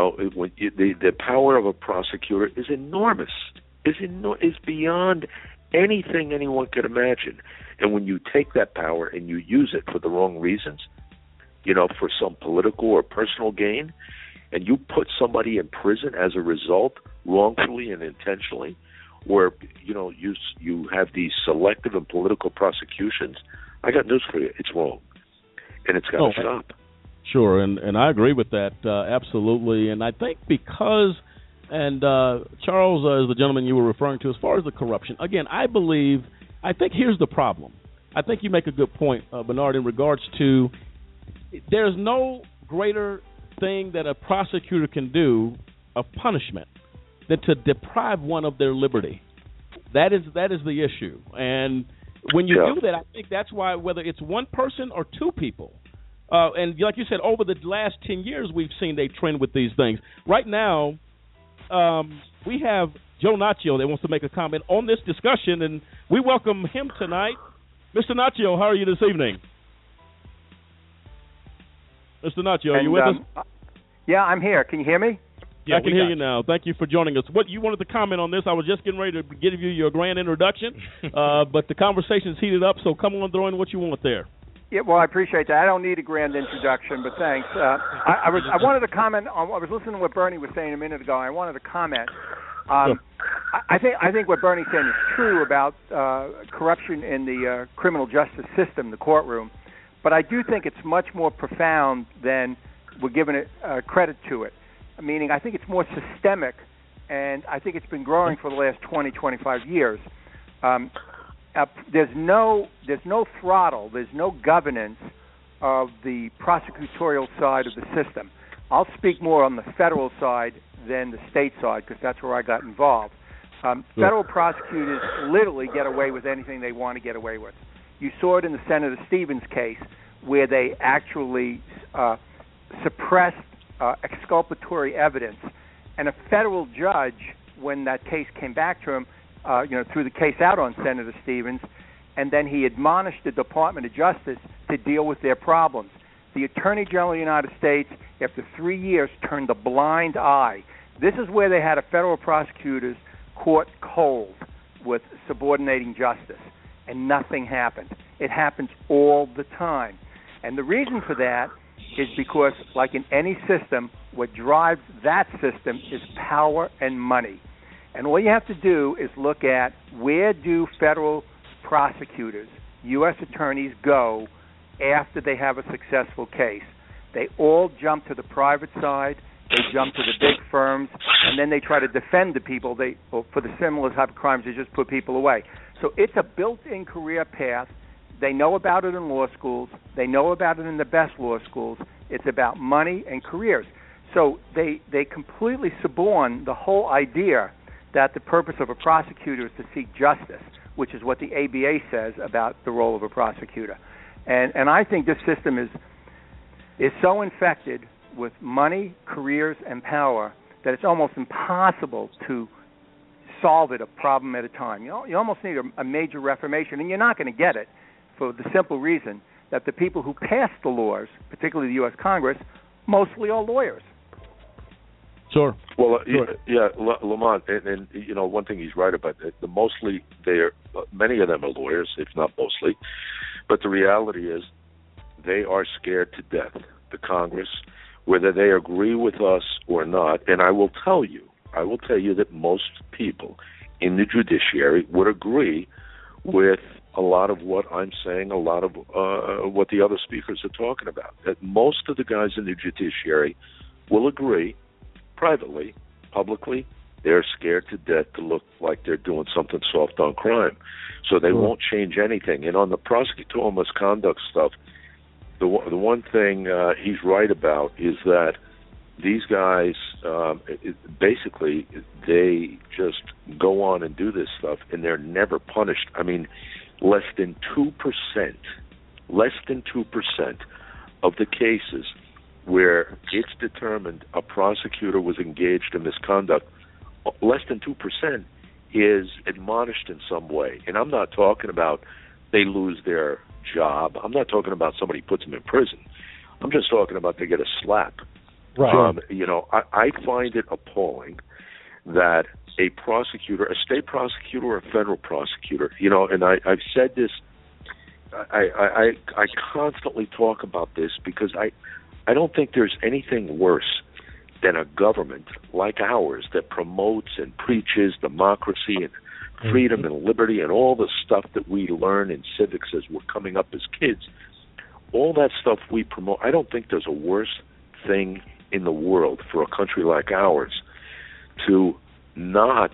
The power of a prosecutor is enormous. Is beyond anything anyone could imagine. And when you take that power and you use it for the wrong reasons, for some political or personal gain, and you put somebody in prison as a result, wrongfully and intentionally, or you have these selective and political prosecutions, I got news for you. It's wrong, and it's got to stop. Sure, and I agree with that absolutely. And I think because, and Charles is the gentleman you were referring to, as far as the corruption. Again, I think here's the problem. I think you make a good point, Bernard, in regards to there's no greater thing that a prosecutor can do of punishment than to deprive one of their liberty. That is the issue. And when you do that, I think that's why, whether it's one person or two people, and like you said, over the last 10 years, we've seen a trend with these things. Right now, we have Joe Naccio that wants to make a comment on this discussion, and we welcome him tonight. Mr. Naccio, how are you this evening? Mr. Naccio, are you with us? Yeah, I'm here. Can you hear me? Yeah, I can hear you now. Thank you for joining us. What you wanted to comment on this? I was just getting ready to give you your grand introduction, but the conversation's heated up, so come on, throw in what you want there. Yeah, well, I appreciate that. I don't need a grand introduction, but thanks. I wanted to comment on. I was listening to what Bernie was saying a minute ago. I wanted to comment. I think what Bernie's saying is true about corruption in the criminal justice system, the courtroom, but I do think it's much more profound than we're giving it credit to it. Meaning, I think it's more systemic, and I think it's been growing for the last 20, 25 years. There's no throttle, there's no governance of the prosecutorial side of the system. I'll speak more on the federal side than the state side, because that's where I got involved. Federal prosecutors literally get away with anything they want to get away with. You saw it in the Senator Stevens case, where they actually suppressed exculpatory evidence, and a federal judge, when that case came back to him, threw the case out on Senator Stevens, and then he admonished the Department of Justice to deal with their problems. The Attorney General of the United States, after 3 years, turned a blind eye. This is where they had a federal prosecutor's caught cold with subordinating justice, and nothing happened. It happens all the time. And the reason for that is because, like in any system, what drives that system is power and money. And all you have to do is look at where do federal prosecutors, U.S. attorneys, go after they have a successful case. They all jump to the private side, they jump to the big firms, and then they try to defend the people. For the similar type of crimes, they just put people away. So it's a built-in career path. They know about it in law schools. They know about it in the best law schools. It's about money and careers. So they completely suborn the whole idea that the purpose of a prosecutor is to seek justice, which is what the ABA says about the role of a prosecutor. And I think this system is so infected with money, careers, and power that it's almost impossible to solve it a problem at a time. You almost need a major reformation, and you're not going to get it for the simple reason that the people who pass the laws, particularly the U.S. Congress, mostly are lawyers. Sure. Well, sure. Yeah, Lamont, and one thing he's right about that. Many of them are lawyers, if not mostly, but the reality is they are scared to death. The Congress, whether they agree with us or not, and I will tell you that most people in the judiciary would agree with a lot of what I'm saying, a lot of what the other speakers are talking about. That most of the guys in the judiciary will agree, privately, publicly, they're scared to death to look like they're doing something soft on crime. So they won't change anything. And on the prosecutorial misconduct stuff, the one thing he's right about is that these guys, basically, they just go on and do this stuff, and they're never punished. I mean, less than 2% of the cases where it's determined a prosecutor was engaged in misconduct, less than 2% is admonished in some way. And I'm not talking about they lose their job. I'm not talking about somebody puts them in prison. I'm just talking about they get a slap. Right. I find it appalling that a prosecutor, a state prosecutor or a federal prosecutor, and I've said this, I constantly talk about this because I don't think there's anything worse than a government like ours that promotes and preaches democracy and freedom and liberty and all the stuff that we learn in civics as we're coming up as kids. All that stuff we promote, I don't think there's a worse thing in the world for a country like ours to not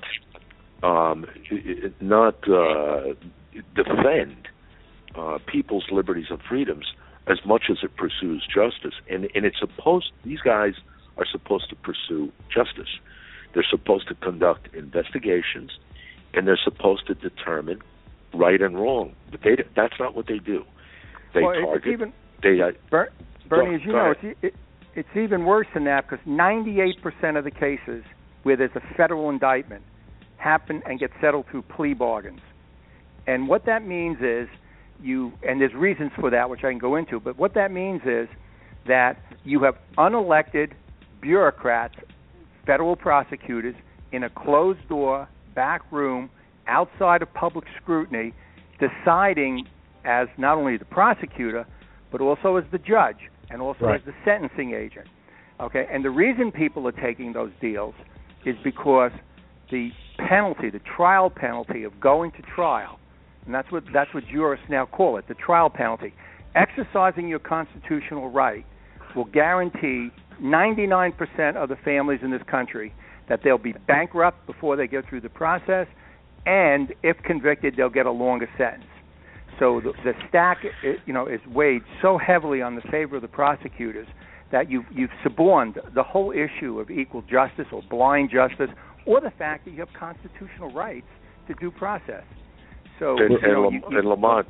defend people's liberties and freedoms as much as it pursues justice. And these guys are supposed to pursue justice. They're supposed to conduct investigations, and they're supposed to determine right and wrong. But that's not what they do. They target. Bernie, as you know, it's even worse than that because 98% of the cases where there's a federal indictment happen and get settled through plea bargains. And what that means is and there's reasons for that, which I can go into, but what that means is that you have unelected bureaucrats, federal prosecutors, in a closed-door, back room, outside of public scrutiny, deciding as not only the prosecutor, but also as the judge and also as the sentencing agent. Okay, and the reason people are taking those deals is because the penalty, the trial penalty of going to trial, and that's what jurists now call it, the trial penalty. Exercising your constitutional right will guarantee 99% of the families in this country that they'll be bankrupt before they get through the process, and if convicted, they'll get a longer sentence. So the stack, is weighed so heavily on the favor of the prosecutors that you've suborned the whole issue of equal justice or blind justice, or the fact that you have constitutional rights to due process. So, Lamont,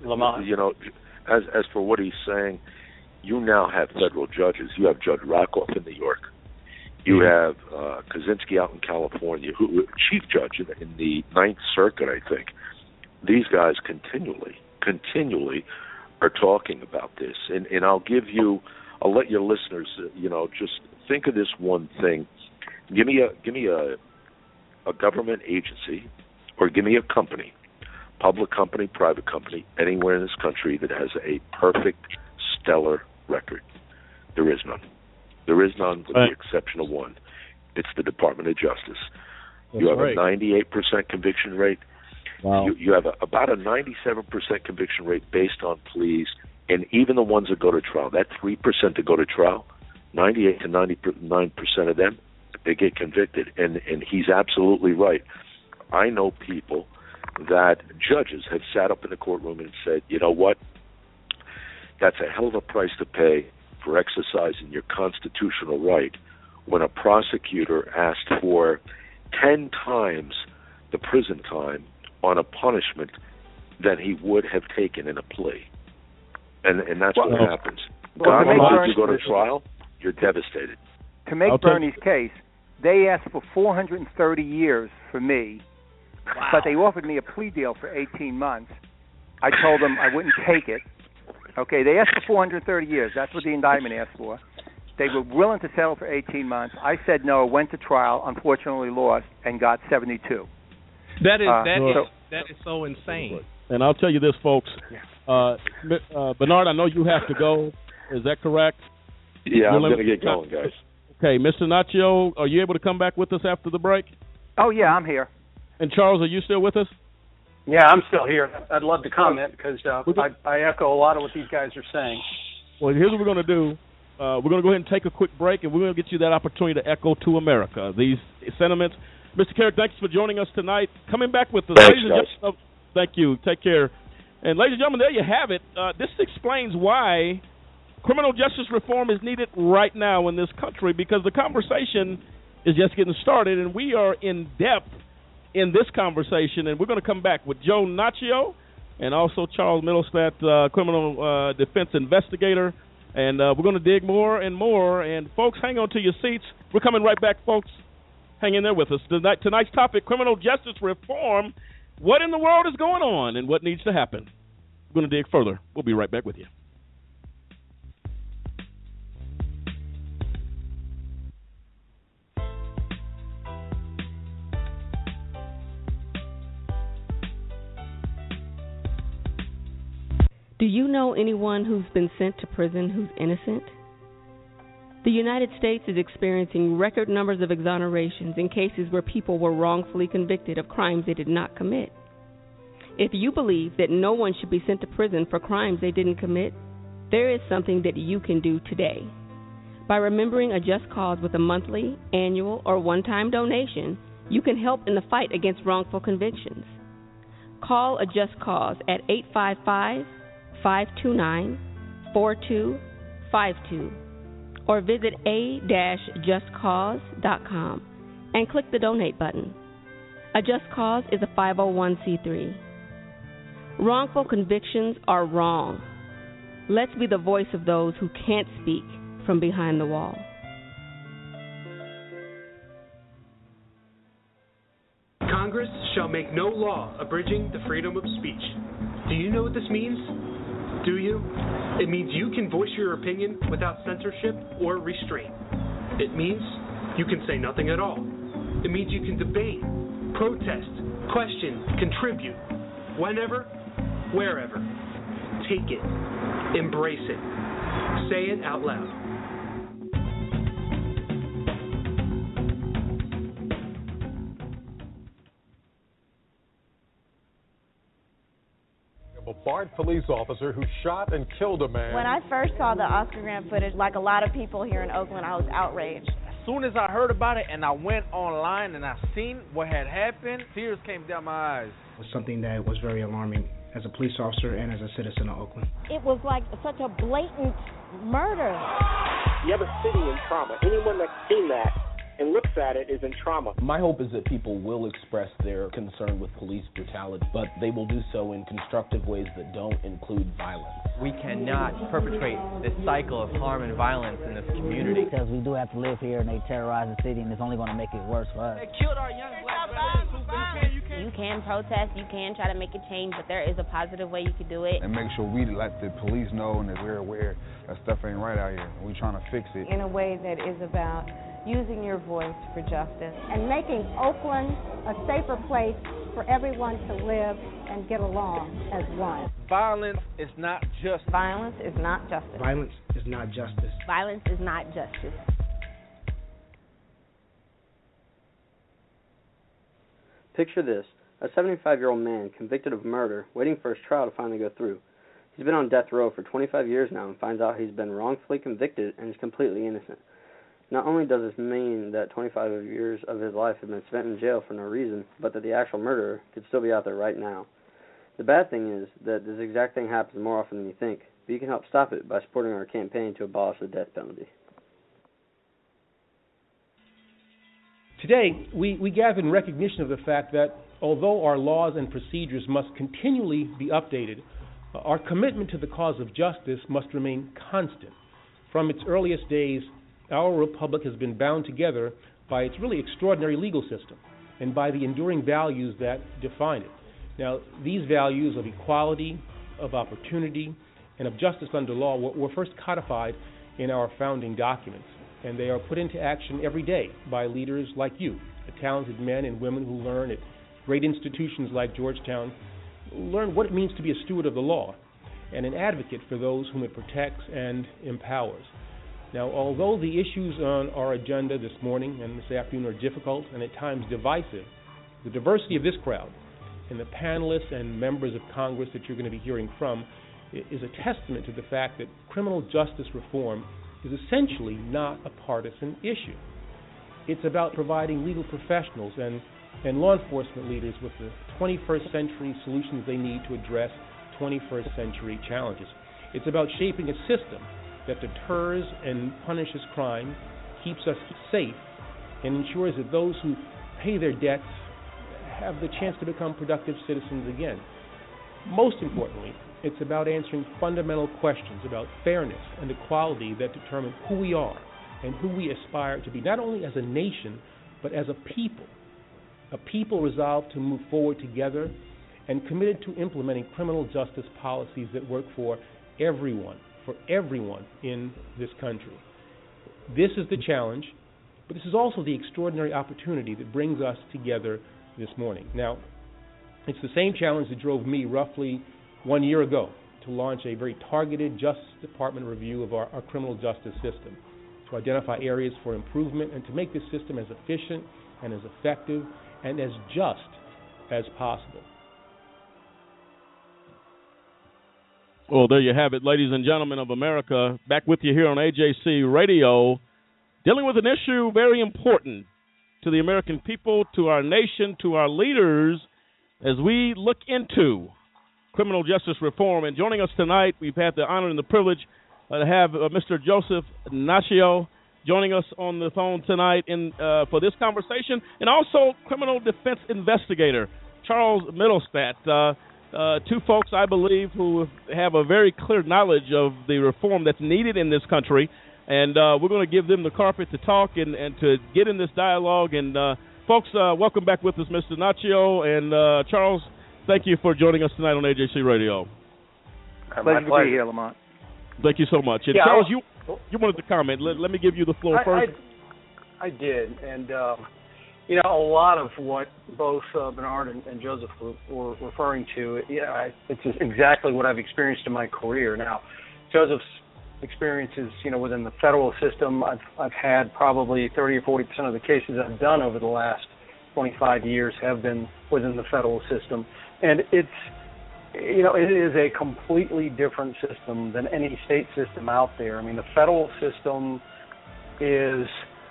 as for what he's saying, you now have federal judges. You have Judge Rakoff in New York. You have Kaczynski out in California, who chief judge in the Ninth Circuit, I think. These guys continually are talking about this, and I'll let your listeners, just think of this one thing. Give me a government agency, or give me a company, public company, private company, anywhere in this country that has a perfect, stellar record. There is none. There is none, with the exception of one. It's the Department of Justice. You have a 98% conviction rate. Wow. You have about a 97% conviction rate based on pleas, and even the ones that go to trial, that 3% that go to trial, 98 to 99% of them, they get convicted. And he's absolutely right. I know people that judges have sat up in the courtroom and said, you know what, that's a hell of a price to pay for exercising your constitutional right when a prosecutor asked for 10 times the prison time on a punishment than he would have taken in a plea. And that's what happens. God forbid you go to trial, you're devastated. To make Bernie's case, they asked for 430 years for me, but they offered me a plea deal for 18 months. I told them I wouldn't take it. Okay, they asked for 430 years. That's what the indictment asked for. They were willing to settle for 18 months. I said no, went to trial, unfortunately lost, and got 72. That is so insane. And I'll tell you this, folks. Bernard, I know you have to go. Is that correct? Yeah, I'm going to get going, guys. Okay, Mr. Nacho, are you able to come back with us after the break? Oh, yeah, I'm here. And Charles, are you still with us? Yeah, I'm still here. I'd love to comment because I echo a lot of what these guys are saying. Well, here's what we're going to do. We're going to go ahead and take a quick break, and we're going to get you that opportunity to echo to America these sentiments. Mr. Carrick, thanks for joining us tonight. Coming back with us. Thanks, guys. Thank you. Take care. And ladies and gentlemen, there you have it. This explains why criminal justice reform is needed right now in this country, because the conversation is just getting started, and we are in depth in this conversation. And we're going to come back with Joe Naccio and also Charles Middlestat, criminal defense investigator. And we're going to dig more and more. And, folks, hang on to your seats. We're coming right back, folks. Hang in there with us. Tonight's topic, criminal justice reform. What in the world is going on and what needs to happen? We're going to dig further. We'll be right back with you. Do you know anyone who's been sent to prison who's innocent? The United States is experiencing record numbers of exonerations in cases where people were wrongfully convicted of crimes they did not commit. If you believe that no one should be sent to prison for crimes they didn't commit, there is something that you can do today. By remembering a just cause with a monthly, annual, or one-time donation, you can help in the fight against wrongful convictions. Call a just cause at 855-529-4252 or visit a-justcause.com and click the donate button. A Just Cause is a 501c3. Wrongful convictions are wrong. Let's be the voice of those who can't speak from behind the wall. Congress shall make no law abridging the freedom of speech. Do you know what this means? Do you? It means you can voice your opinion without censorship or restraint. It means you can say nothing at all. It means you can debate, protest, question, contribute, whenever, wherever. Take it. Embrace it. Say it out loud. A BART police officer who shot and killed a man. When I first saw the Oscar Grant footage, like a lot of people here in Oakland, I was outraged. As soon as I heard about it and I went online and I seen what had happened, tears came down my eyes. It was something that was very alarming as a police officer and as a citizen of Oakland. It was like such a blatant murder. You have a city in trauma. Anyone that's seen that and looks at it is in trauma. My hope is that people will express their concern with police brutality, but they will do so in constructive ways that don't include violence. We cannot perpetrate this cycle of harm and violence in this community. Because we do have to live here and they terrorize the city and it's only going to make it worse for us. They killed our young black brothers. You can protest, you can try to make a change, but there is a positive way you could do it. And make sure we let the police know and that we're aware that stuff ain't right out here. We're trying to fix it. In a way that is about using your voice for justice. And making Oakland a safer place for everyone to live and get along as one. Violence is not just. Violence is not justice. Violence is not justice. Violence is not justice. Picture this, a 75-year-old man convicted of murder, waiting for his trial to finally go through. He's been on death row for 25 years now and finds out he's been wrongfully convicted and is completely innocent. Not only does this mean that 25 years of his life have been spent in jail for no reason, but that the actual murderer could still be out there right now. The bad thing is that this exact thing happens more often than you think, but you can help stop it by supporting our campaign to abolish the death penalty. Today, we gather in recognition of the fact that although our laws and procedures must continually be updated, our commitment to the cause of justice must remain constant. From its earliest days, our republic has been bound together by its really extraordinary legal system and by the enduring values that define it. Now, these values of equality, of opportunity, and of justice under law were first codified in our founding documents, and they are put into action every day by leaders like you, the talented men and women who learn at great institutions like Georgetown, learn what it means to be a steward of the law and an advocate for those whom it protects and empowers. Now, although the issues on our agenda this morning and this afternoon are difficult and at times divisive, the diversity of this crowd and the panelists and members of Congress that you're going to be hearing from is a testament to the fact that criminal justice reform is essentially not a partisan issue. It's about providing legal professionals and law enforcement leaders with the 21st century solutions they need to address 21st century challenges. It's about shaping a system that deters and punishes crime, keeps us safe, and ensures that those who pay their debts have the chance to become productive citizens again. Most importantly, it's about answering fundamental questions about fairness and equality that determine who we are and who we aspire to be, not only as a nation, but as a people resolved to move forward together and committed to implementing criminal justice policies that work for everyone in this country. This is the challenge, but this is also the extraordinary opportunity that brings us together this morning. Now, it's the same challenge that drove me roughly 1 year ago to launch a very targeted Justice Department review of our criminal justice system, to identify areas for improvement and to make this system as efficient and as effective and as just as possible. Well, there you have it, ladies and gentlemen of America. Back with you here on AJC Radio, dealing with an issue very important to the American people, to our nation, to our leaders, as we look into criminal justice reform. And joining us tonight, we've had the honor and the privilege to have Mr. Joseph Naccio joining us on the phone tonight for this conversation, and also criminal defense investigator Charles Mittelstadt. Two folks, I believe, who have a very clear knowledge of the reform that's needed in this country. And we're going to give them the carpet to talk and to get in this dialogue. And, folks, welcome back with us, Mr. Naccio. And, Charles, thank you for joining us tonight on AJC Radio. Pleasure to be here, Lamont. Thank you so much. And, Charles, you wanted to comment. Let me give you the floor first. I did. And, a lot of what both Bernard and Joseph were referring to, it's exactly what I've experienced in my career. Now, Joseph's experiences, within the federal system, I've had probably 30 or 40% of the cases I've done over the last 25 years have been within the federal system. And it is a completely different system than any state system out there. I mean, the federal system is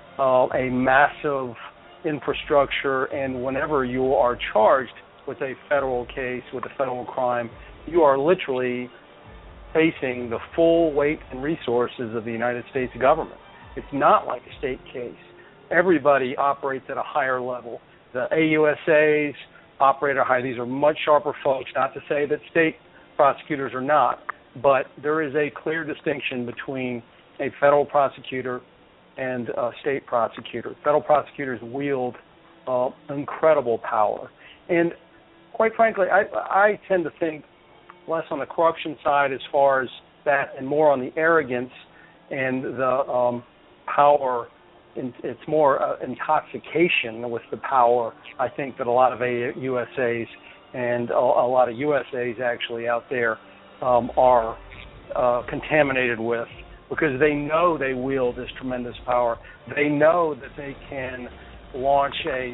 a massive infrastructure, and whenever you are charged with a federal case, with a federal crime, you are literally facing the full weight and resources of the United States government. It's not like a state case. Everybody operates at a higher level. The AUSAs operate at a higher. These are much sharper folks, not to say that state prosecutors are not, but there is a clear distinction between a federal prosecutor and a state prosecutor. Federal prosecutors wield incredible power. And quite frankly, I tend to think less on the corruption side as far as that and more on the arrogance and the power. It's more intoxication with the power, I think, that a lot of USAs and a lot of USAs actually out there are contaminated with, because they know they wield this tremendous power. They know that they can launch they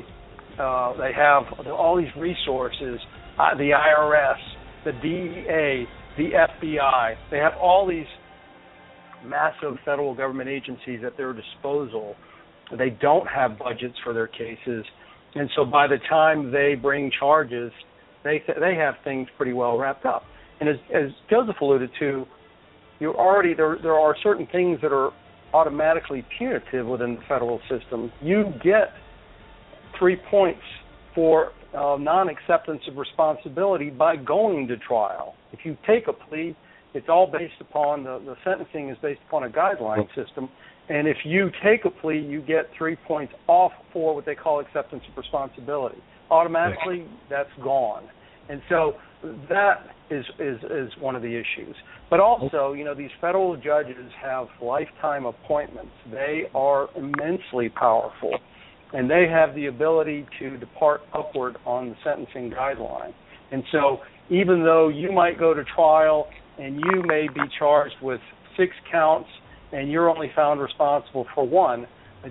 have all these resources, the IRS, the DEA, the FBI. They have all these massive federal government agencies at their disposal. They don't have budgets for their cases. And so by the time they bring charges, they have things pretty well wrapped up. And as Joseph alluded to, there are certain things that are automatically punitive within the federal system. You get 3 points for non-acceptance of responsibility by going to trial. If you take a plea, it's all based upon the sentencing is based upon a guideline system. And if you take a plea, you get 3 points off for what they call acceptance of responsibility. Automatically, that's gone. And so that is one of the issues. But also, these federal judges have lifetime appointments. They are immensely powerful, and they have the ability to depart upward on the sentencing guideline. And so even though you might go to trial and you may be charged with 6 counts and you're only found responsible for 1, a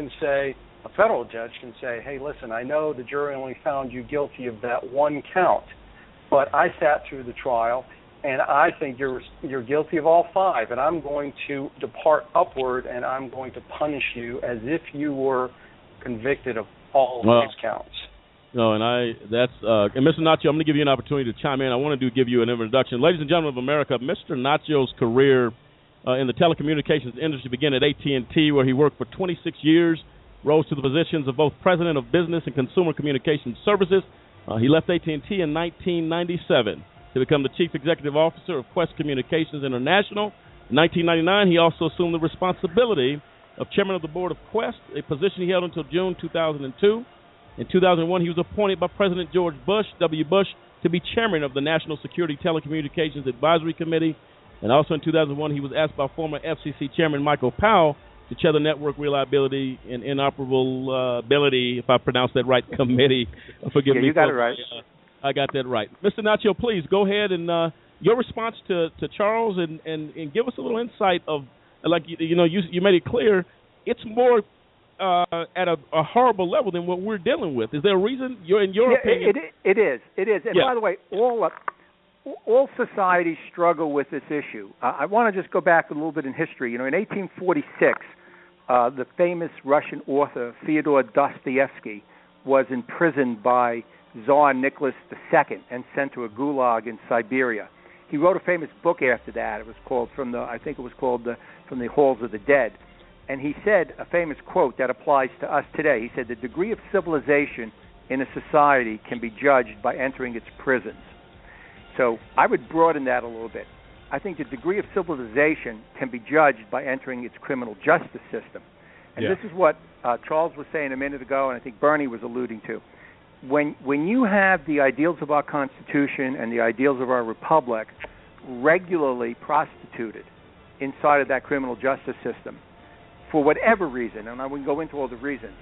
federal judge can say, hey, listen, I know the jury only found you guilty of that 1 count, but I sat through the trial, and I think you're guilty of all 5, and I'm going to depart upward, and I'm going to punish you as if you were convicted of all of these counts. No, and Mr. Naccio, I'm going to give you an opportunity to chime in. I want to give you an introduction. Ladies and gentlemen of America, Mr. Naccio's career in the telecommunications industry began at AT&T, where he worked for 26 years, rose to the positions of both President of Business and Consumer Communications Services. He left AT&T in 1997 to become the Chief Executive Officer of Qwest Communications International. In 1999, he also assumed the responsibility of Chairman of the Board of Qwest, a position he held until June 2002. In 2001, he was appointed by President George W. Bush, to be Chairman of the National Security Telecommunications Advisory Committee. And also in 2001, he was asked by former FCC Chairman Michael Powell to chair the Network Reliability and Interoperability, if I pronounced that right, committee. Forgive me. You got it right. I got that right. Mr. Naccio, please go ahead and your response to Charles and give us a little insight of, like, you made it clear, it's more at a horrible level than what we're dealing with. Is there a reason, in your opinion? It is. And by the way, all societies struggle with this issue. I want to just go back a little bit in history. In 1846, the famous Russian author Fyodor Dostoevsky was imprisoned by Tsar Nicholas II and sent to a gulag in Siberia. He wrote a famous book after that. It was called From the Halls of the Dead. And he said a famous quote that applies to us today. He said, "The degree of civilization in a society can be judged by entering its prisons." So I would broaden that a little bit. I think the degree of civilization can be judged by entering its criminal justice system. And this is what Charles was saying a minute ago, and I think Bernie was alluding to. When you have the ideals of our Constitution and the ideals of our republic regularly prostituted inside of that criminal justice system, for whatever reason, and I wouldn't go into all the reasons,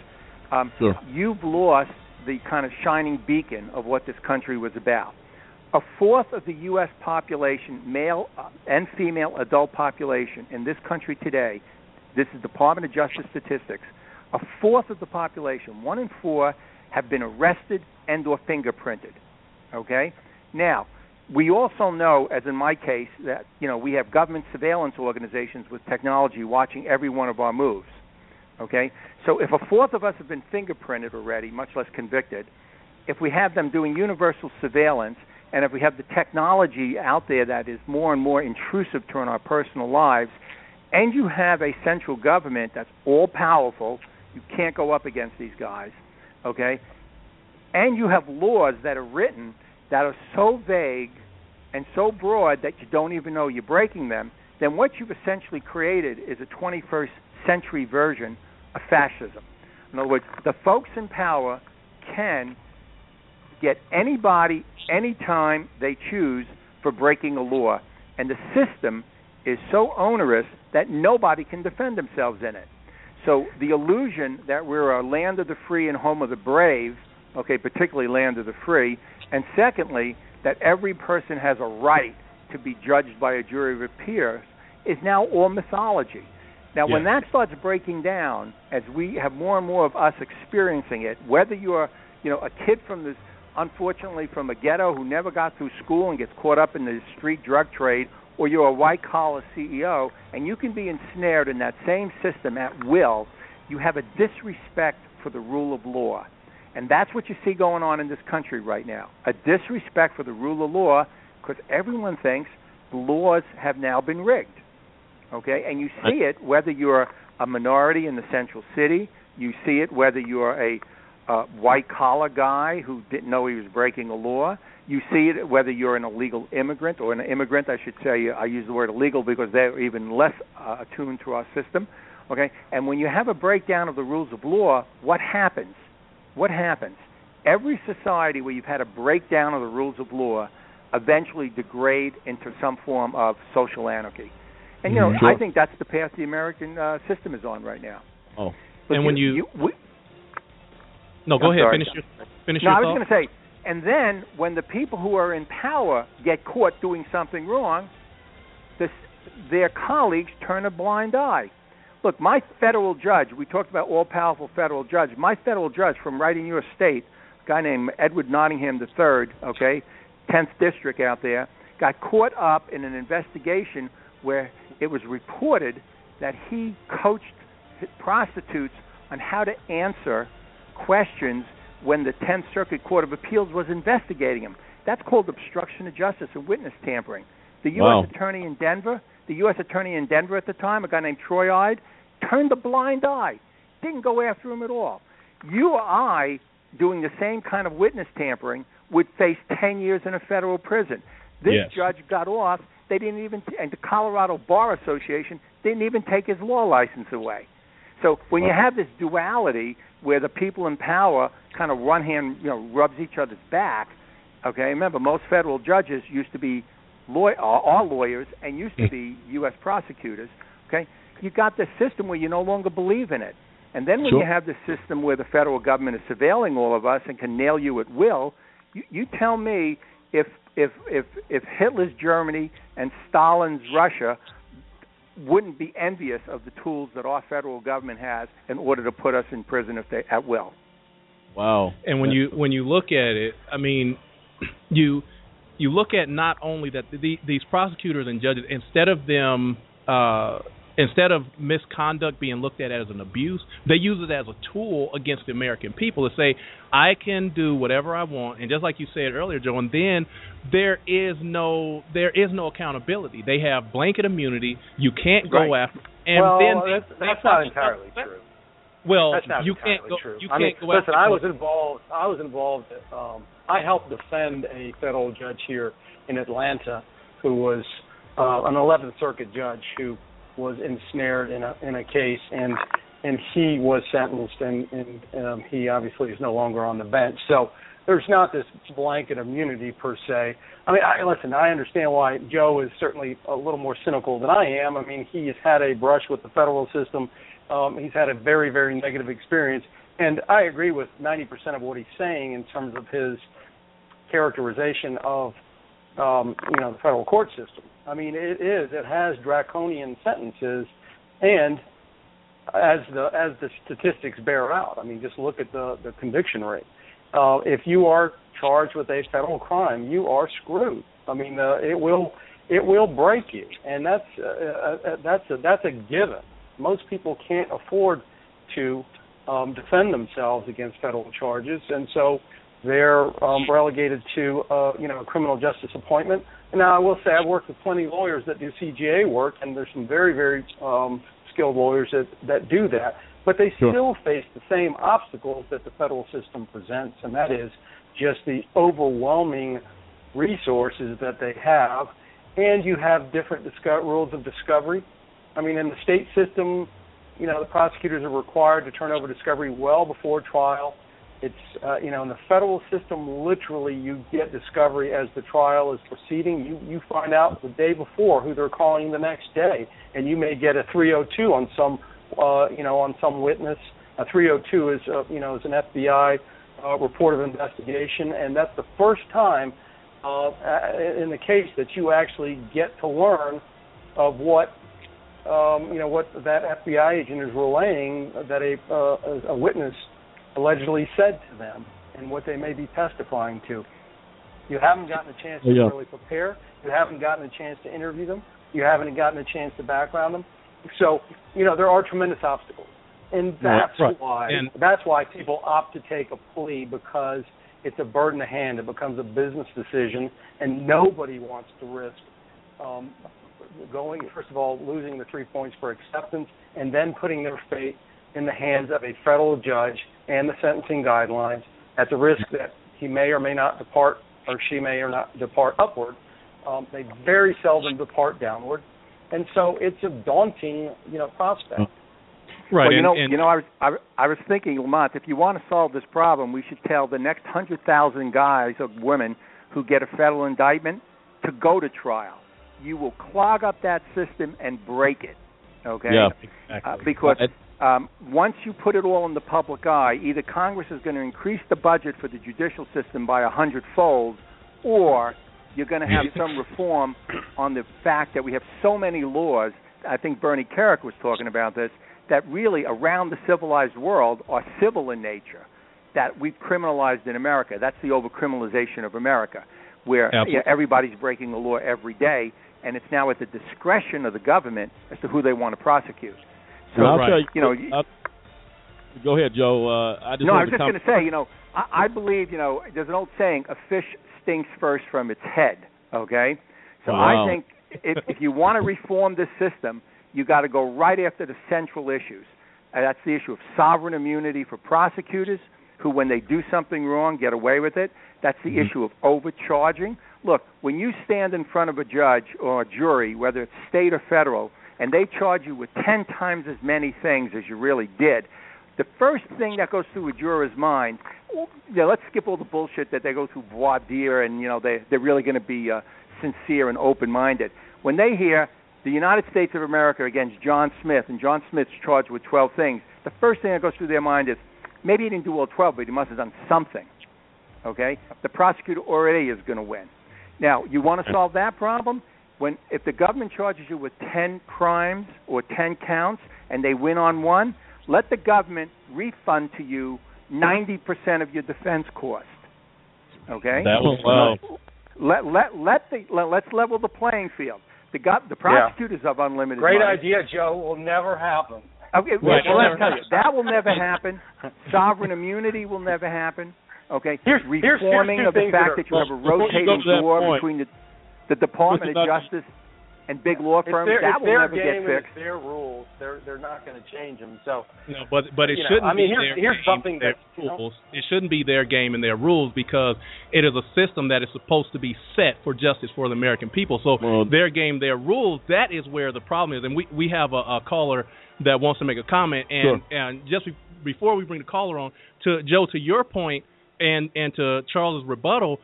you've lost the kind of shining beacon of what this country was about. A fourth of the U.S. population, male and female adult population in this country today, this is Department of Justice statistics, a fourth of the population, 1 in 4, have been arrested and or fingerprinted. Okay? Now, we also know, as in my case, that we have government surveillance organizations with technology watching every one of our moves. Okay? So if a fourth of us have been fingerprinted already, much less convicted, if we have them doing universal surveillance, and if we have the technology out there that is more and more intrusive to our personal lives, and you have a central government that's all-powerful, you can't go up against these guys, okay? And you have laws that are written that are so vague and so broad that you don't even know you're breaking them, then what you've essentially created is a 21st century version of fascism. In other words, the folks in power can get anybody anytime they choose for breaking a law, and the system is so onerous that nobody can defend themselves in it. So the illusion that we're a land of the free and home of the brave, okay, particularly land of the free, and secondly, that every person has a right to be judged by a jury of peers, is now all mythology. Now, when that starts breaking down, as we have more and more of us experiencing it, whether you're a kid unfortunately from a ghetto who never got through school and gets caught up in the street drug trade, or you're a white-collar CEO, and you can be ensnared in that same system at will, you have a disrespect for the rule of law. And that's what you see going on in this country right now, a disrespect for the rule of law, because everyone thinks the laws have now been rigged, okay? And you see it whether you're a minority in the central city, you see it whether you're a white-collar guy who didn't know he was breaking a law. You see it whether you're an illegal immigrant, or an immigrant, I should say. I use the word illegal because they're even less attuned to our system. Okay? And when you have a breakdown of the rules of law, what happens? What happens? Every society where you've had a breakdown of the rules of law eventually degrade into some form of social anarchy. And, I think that's the path the American system is on right now. Oh. But and No, go ahead. Finish your thought. I was going to say, and then when the people who are in power get caught doing something wrong, their colleagues turn a blind eye. Look, my federal judge, we talked about all-powerful federal judge, my federal judge from right in your state, a guy named Edward Nottingham III, okay, 10th District out there, got caught up in an investigation where it was reported that he coached prostitutes on how to answer questions when the 10th Circuit Court of Appeals was investigating him. That's called obstruction of justice and witness tampering. The U.S. Attorney in Denver, at the time, a guy named Troy Ide, turned a blind eye, didn't go after him at all. You or I, doing the same kind of witness tampering, would face 10 years in a federal prison. This judge got off. They didn't even, and the Colorado Bar Association didn't even take his law license away. So when you have this duality where the people in power kind of one hand, rubs each other's back, okay, remember, most federal judges used to be are lawyers and used to be U.S. prosecutors, okay? You got this system where you no longer believe in it. And then when you have this system where the federal government is surveilling all of us and can nail you at will, you tell me if Hitler's Germany and Stalin's Russia wouldn't be envious of the tools that our federal government has in order to put us in prison if they at will. Wow. And when you look at it, I mean, you look at not only that these prosecutors and judges, instead of misconduct being looked at as an abuse, they use it as a tool against the American people to say, I can do whatever I want. And just like you said earlier, Joe, and then there is no accountability. They have blanket immunity. You can't go after. And well, then that's not entirely true. Well, that's not you entirely can't go. True. You I mean, can't go listen, after. I was involved. I helped defend a federal judge here in Atlanta who was an 11th Circuit judge who was ensnared in a case, and he was sentenced, and he obviously is no longer on the bench. So there's not this blanket immunity per se. I mean, listen, I understand why Joe is certainly a little more cynical than I am. I mean, he has had a brush with the federal system. He's had a very, very negative experience, and I agree with 90% of what he's saying in terms of his characterization of the federal court system. I mean, it has draconian sentences, and as the statistics bear out, I mean, just look at the conviction rate. If you are charged with a federal crime, you are screwed. I mean, it will break you, and that's a given. Most people can't afford to defend themselves against federal charges, and so they're relegated to a criminal justice appointment. Now, I will say I've worked with plenty of lawyers that do CJA work, and there's some very, very skilled lawyers that do that, but they still face the same obstacles that the federal system presents, and that is just the overwhelming resources that they have, and you have different rules of discovery. I mean, in the state system, the prosecutors are required to turn over discovery well before trial. It's, in the federal system, literally you get discovery as the trial is proceeding. You find out the day before who they're calling the next day, and you may get a 302 on some witness. A 302 is, is an FBI report of investigation, and that's the first time in the case that you actually get to learn of what that FBI agent is relaying that a witness allegedly said to them and what they may be testifying to. You haven't gotten a chance to really prepare. You haven't gotten a chance to interview them. You haven't gotten a chance to background them. So, there are tremendous obstacles. And that's why people opt to take a plea, because it's a bird in the hand. It becomes a business decision, and nobody wants to risk first of all, losing the 3 points for acceptance, and then putting their fate in the hands of a federal judge and the sentencing guidelines at the risk that he may or may not depart, or she may or not depart upward. They very seldom depart downward, and so it's a daunting, prospect. Right. Well, I was thinking, Lamont, if you want to solve this problem, we should tell the next 100,000 guys or women who get a federal indictment to go to trial. You will clog up that system and break it. Okay. Yeah. Exactly. Because once you put it all in the public eye, either Congress is going to increase the budget for the judicial system by 100-fold, or you're going to have some reform on the fact that we have so many laws. I think Bernie Kerik was talking about this, that really around the civilized world are civil in nature, that we've criminalized in America. That's the over-criminalization of America, where everybody's breaking the law every day, and it's now at the discretion of the government as to who they want to prosecute. So, I'll tell you, go ahead, Joe. I was just going to say, I believe, there's an old saying, a fish stinks first from its head, okay? So I think if you want to reform this system, you got to go right after the central issues. And that's the issue of sovereign immunity for prosecutors who, when they do something wrong, get away with it. That's the issue of overcharging. Look, when you stand in front of a judge or a jury, whether it's state or federal, and they charge you with 10 times as many things as you really did, the first thing that goes through a juror's mind, let's skip all the bullshit that they go through voir dire and, they're really going to be sincere and open-minded. When they hear the United States of America against John Smith, and John Smith's charged with 12 things, the first thing that goes through their mind is, maybe he didn't do all 12, but he must have done something. Okay? The prosecutor already is going to win. Now, you want to solve that problem? If the government charges you with 10 crimes or 10 counts and they win on one, let the government refund to you 90% of your defense cost. Okay? That was Let's level the playing field. The prosecutors have unlimited Great money. idea, Joe. Will never happen. Okay, well, let's tell you, that will never happen. Sovereign immunity will never happen. Okay, reforming of the fact that you have a rotating door between the Department of Justice and big law firms, that will never get fixed. It's their rules. They're not going to change them. So, no, but it shouldn't be their rules. It shouldn't be their game and their rules, because it is a system that is supposed to be set for justice for the American people. So their game, their rules, that is where the problem is. And we have a caller that wants to make a comment. And and just before we bring the caller on, to Joe, to your point and to Charles' rebuttal,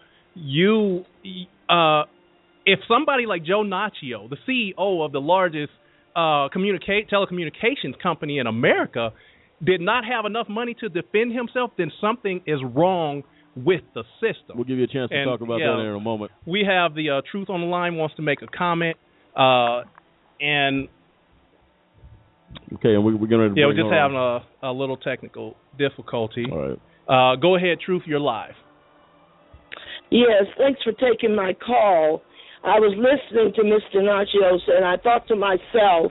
if somebody like Joe Naccio, the CEO of the largest telecommunications company in America, did not have enough money to defend himself, then something is wrong with the system. We'll give you a chance to talk about that in a moment. We have the Truth on the Line wants to make a comment, and okay, and we're going to we're just having a little technical difficulty. All right, go ahead, Truth, you're live. Yes, thanks for taking my call. I was listening to Mr. Naccio, and I thought to myself,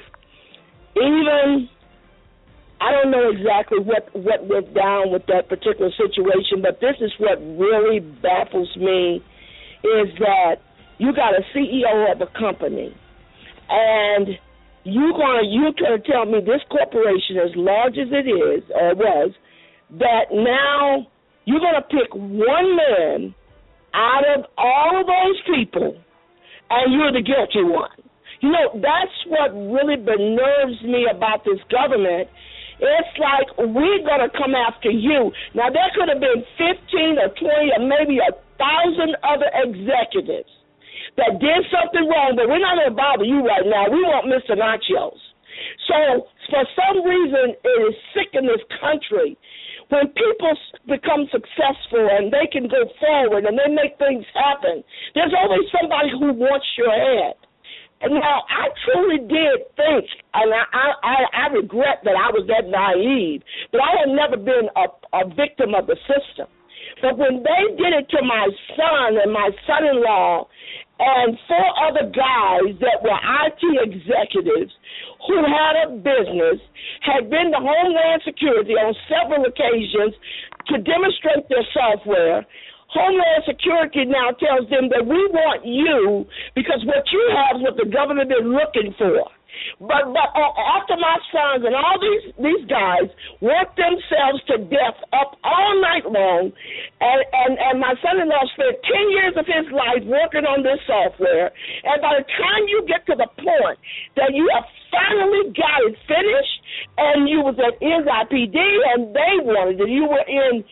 I don't know exactly what went down with that particular situation, but this is what really baffles me, is that you got a CEO of a company, and you're gonna tell me this corporation, as large as it is or was, that now you're gonna pick one man out of all of those people, and you're the guilty one. You know, that's what really benerves me about this government. It's like, we're going to come after you. Now, there could have been 15 or 20 or maybe 1,000 other executives that did something wrong, but we're not going to bother you right now. We want Mr. Naccios. So, for some reason, it is sick in this country. When people become successful and they can go forward and they make things happen, there's always somebody who wants your head. And now, I truly did think, and I regret that I was that naive, but I had never been a victim of the system. But when they did it to my son and my son-in-law and 4 other guys that were IT executives who had a business, had been to Homeland Security on several occasions to demonstrate their software, Homeland Security now tells them that we want you because what you have is what the government is looking for. But after my sons and all these guys worked themselves to death up all night long, and my son-in-law spent 10 years of his life working on this software, and by the time you get to the point that you have finally got it finished, and you was at NYPD and they wanted it, you were in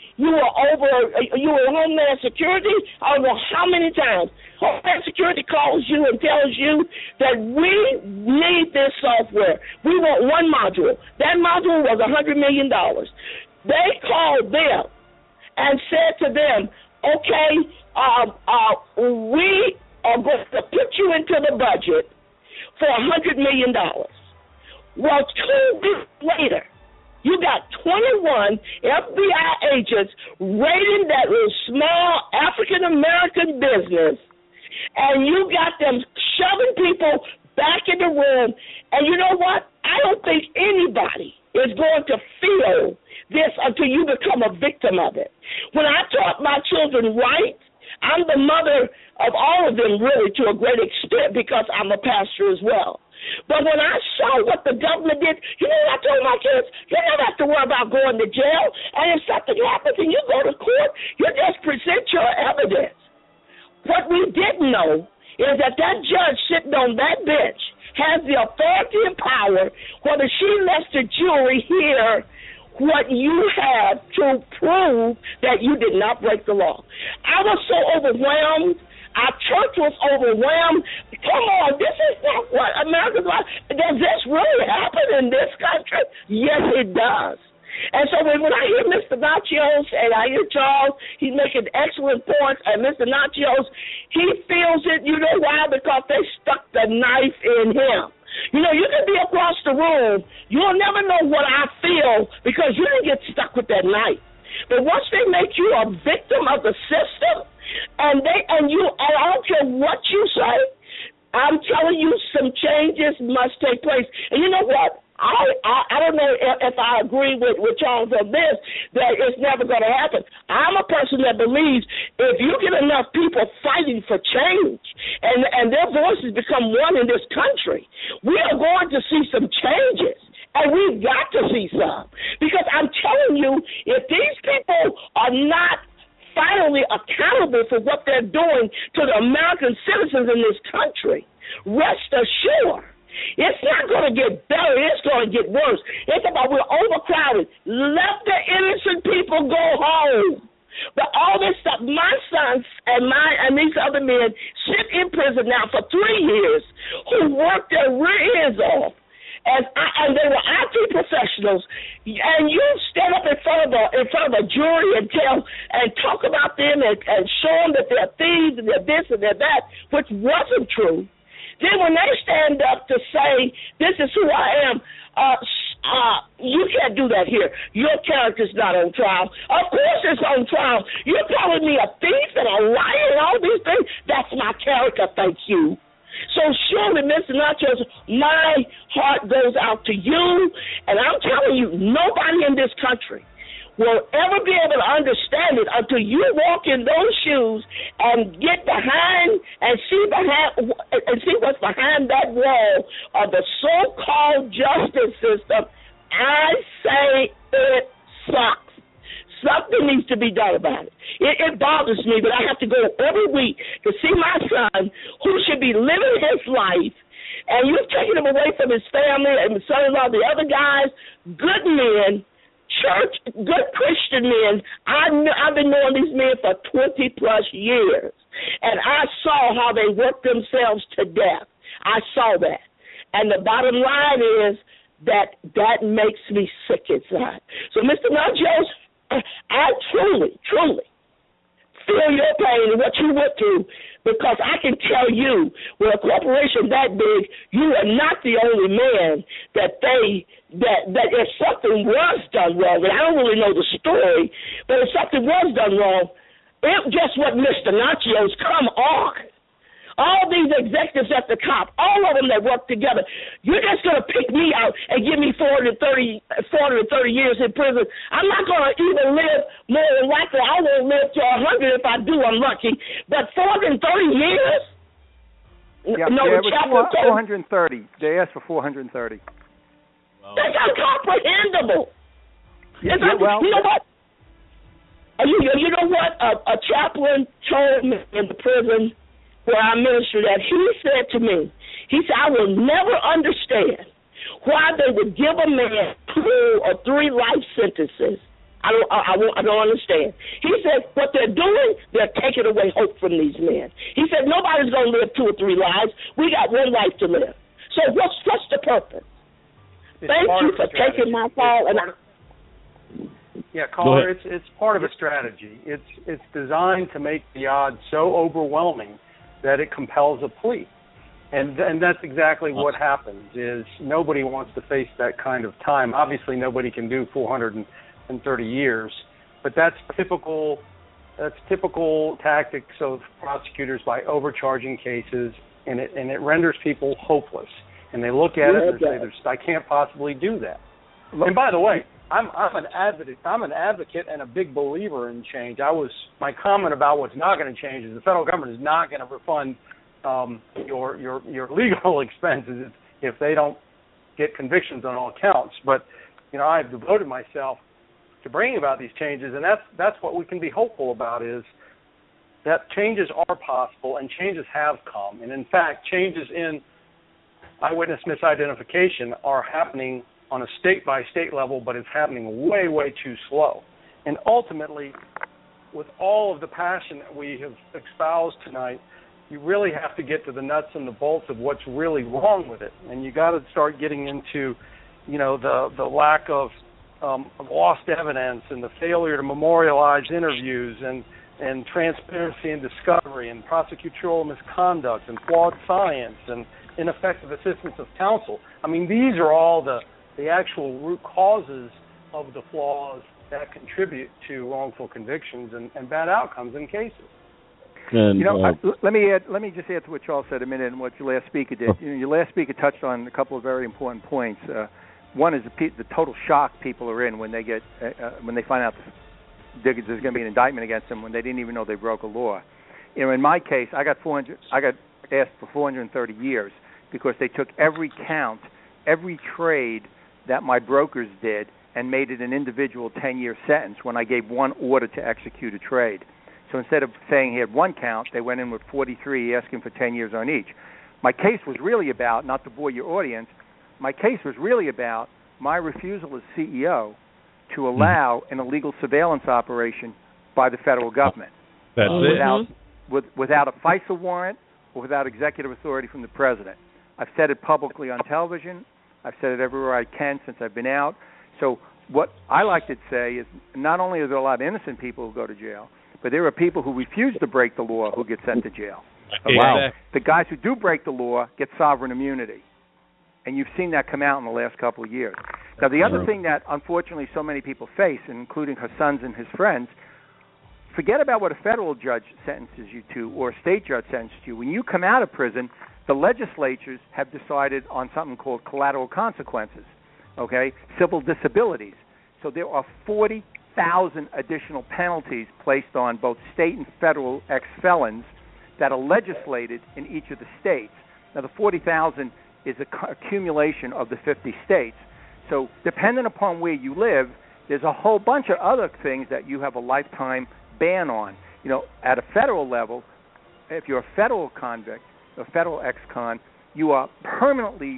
Homeland Security, I don't know how many times. Homeland Security calls you and tells you that we need this software. We want one module. That module was $100 million. They called them and said to them, okay, we are going to put you into the budget for $100 million. Well, 2 weeks later, you got 21 FBI agents raiding that little small African-American business, and you got them shoving people back in the room. And you know what? I don't think anybody is going to feel this until you become a victim of it. When I taught my children right, I'm the mother of all of them, really, to a great extent, because I'm a pastor as well. But when I saw what the government did, you know what I told my kids? You don't have to worry about going to jail. And if something happens and you go to court, you just present your evidence. What we didn't know is that judge sitting on that bench has the authority and power, whether she lets the jury hear what you have to prove that you did not break the law. I was so overwhelmed. Our church was overwhelmed. Come on, this is not what America's like. Does this really happen in this country? Yes, it does. And so when I hear Mr. Nachios and I hear Charles, he's making excellent points, and Mr. Nachios, he feels it, you know why? Because they stuck the knife in him. You know, you can be across the room. You'll never know what I feel because you didn't get stuck with that knife. But once they make you a victim of the system, and I don't care what you say, I'm telling you some changes must take place. And you know what? I don't know if I agree with Charles on this, that it's never going to happen. I'm a person that believes if you get enough people fighting for change and their voices become one in this country, we are going to see some changes. And we've got to see some. Because I'm telling you, if these people are not finally accountable for what they're doing to the American citizens in this country, rest assured, it's not going to get better. It's going to get worse. It's about we're overcrowded. Let the innocent people go home. But all this stuff, my sons and these other men sit in prison now for 3 years who worked their rear ends off. And they were IT professionals, and you stand up in front of a jury and talk about them and show them that they're thieves and they're this and they're that, which wasn't true. Then when they stand up to say, this is who I am, you can't do that here. Your character's not on trial. Of course it's on trial. You're calling me a thief and a liar and all these things. That's my character, thank you. So surely, Mr. Nachios, my heart goes out to you, and I'm telling you, nobody in this country will ever be able to understand it until you walk in those shoes and get behind and see what's behind that wall of the so-called justice system. I say it sucks. Something needs to be done about it. It bothers me, but I have to go every week to see my son who should be living his life, and you've taken him away from his family and his son-in-law, the other guys, good men, church, good Christian men. I've been knowing these men for 20-plus years, and I saw how they worked themselves to death. I saw that. And the bottom line is that makes me sick inside. So, Mr. Nachios, I truly, truly feel your pain and what you went through, because I can tell you, with a corporation that big, you are not the only man that if something was done wrong, and I don't really know the story, but if something was done wrong, it just what Mr. Nachios, come on. All these executives at the top, all of them that work together, you're just going to pick me out and give me 430 years in prison. I'm not going to even live, more than likely I won't live to 100 if I do, I'm lucky. But 430 years? Yeah, it was 430. They asked for 430. Wow. That's incomprehensible. You know what? You know what? A chaplain told me in the prison where I ministered at, he said to me, I will never understand why they would give a man 2 or 3 life sentences. I don't understand. He said, what they're doing, they're taking away hope from these men. He said, nobody's going to live 2 or 3 lives. We got 1 life to live. So what's the purpose? Thank you for taking my call. Yeah, caller, it's part of a strategy. It's designed to make the odds so overwhelming that it compels a plea. And that's exactly what happens, is nobody wants to face that kind of time. Obviously, nobody can do 430 years, but that's typical tactics of prosecutors by overcharging cases, and it renders people hopeless. And they look at it and say, I can't possibly do that. And by the way, I'm an advocate and a big believer in change. My comment about what's not going to change is the federal government is not going to refund your legal expenses if they don't get convictions on all counts. But I've devoted myself to bringing about these changes, and that's what we can be hopeful about, is that changes are possible and changes have come. And in fact, changes in eyewitness misidentification are happening on a state-by-state level, but it's happening way, way too slow. And ultimately, with all of the passion that we have espoused tonight, you really have to get to the nuts and the bolts of what's really wrong with it. And you got to start getting into, the lack of lost evidence and the failure to memorialize interviews and transparency and discovery and prosecutorial misconduct and flawed science and ineffective assistance of counsel. I mean, these are all the actual root causes of the flaws that contribute to wrongful convictions and bad outcomes in cases. And, let me just add to what Charles said a minute and what your last speaker did. Your last speaker touched on a couple of very important points. One is the total shock people are in when they get when they find out there's going to be an indictment against them when they didn't even know they broke a law. In my case, I got asked for 430 years because they took every count, every trade that my brokers did, and made it an individual 10-year sentence when I gave one order to execute a trade. So instead of saying he had one count, they went in with 43, asking for 10 years on each. My case was really about, not to bore your audience, my case was really about my refusal as CEO to allow an illegal surveillance operation by the federal government. That's without a FISA warrant or without executive authority from the president. I've said it publicly on television. I've said it everywhere I can since I've been out. So what I like to say is not only are there a lot of innocent people who go to jail, but there are people who refuse to break the law who get sent to jail. Wow. The guys who do break the law get sovereign immunity. And you've seen that come out in the last couple of years. Now, the other thing that, unfortunately, so many people face, including Hassan's and his friends, forget about what a federal judge sentences you to or a state judge sentences you. When you come out of prison, the legislatures have decided on something called collateral consequences, civil disabilities. So there are 40,000 additional penalties placed on both state and federal ex-felons that are legislated in each of the states. Now, the 40,000 is an accumulation of the 50 states. So depending upon where you live, there's a whole bunch of other things that you have a lifetime ban on. At a federal level, if you're a federal convict, a federal ex-con, you are permanently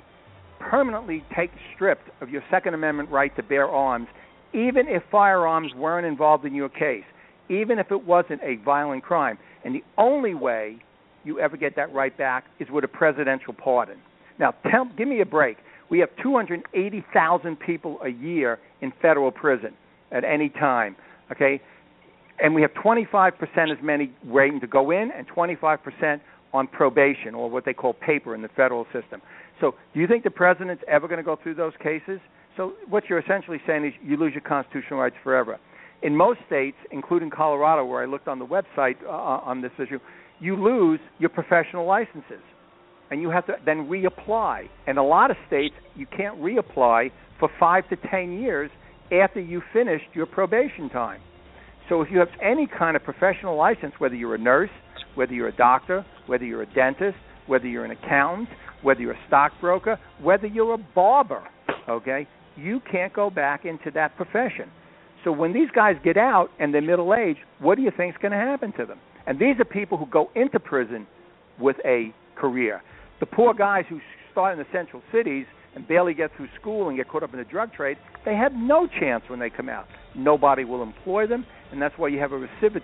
stripped of your Second Amendment right to bear arms, even if firearms weren't involved in your case, even if it wasn't a violent crime. And the only way you ever get that right back is with a presidential pardon. Now, give me a break. We have 280,000 people a year in federal prison at any time, and we have 25% as many waiting to go in and 25% on probation, or what they call paper in the federal system. So do you think the president's ever going to go through those cases? So what you're essentially saying is you lose your constitutional rights forever. In most states, including Colorado, where I looked on the website on this issue, you lose your professional licenses, and you have to then reapply. In a lot of states, you can't reapply for 5 to 10 years after you finished your probation time. So if you have any kind of professional license, whether you're a nurse, whether you're a doctor, whether you're a dentist, whether you're an accountant, whether you're a stockbroker, whether you're a barber, you can't go back into that profession. So when these guys get out and they're middle-aged, what do you think is going to happen to them? And these are people who go into prison with a career. The poor guys who start in the central cities and barely get through school and get caught up in the drug trade, they have no chance when they come out. Nobody will employ them, and that's why you have a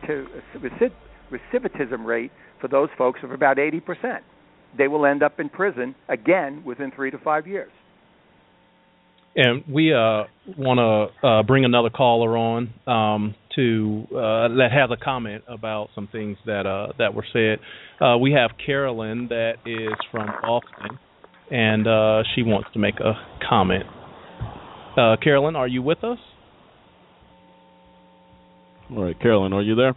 recidivism rate for those folks of about 80%. They will end up in prison again within 3 to 5 years. And we want to bring another caller on that has a comment about some things that were said. We have Carolyn that is from Austin, and she wants to make a comment. Carolyn, are you with us? All right, Carolyn, are you there?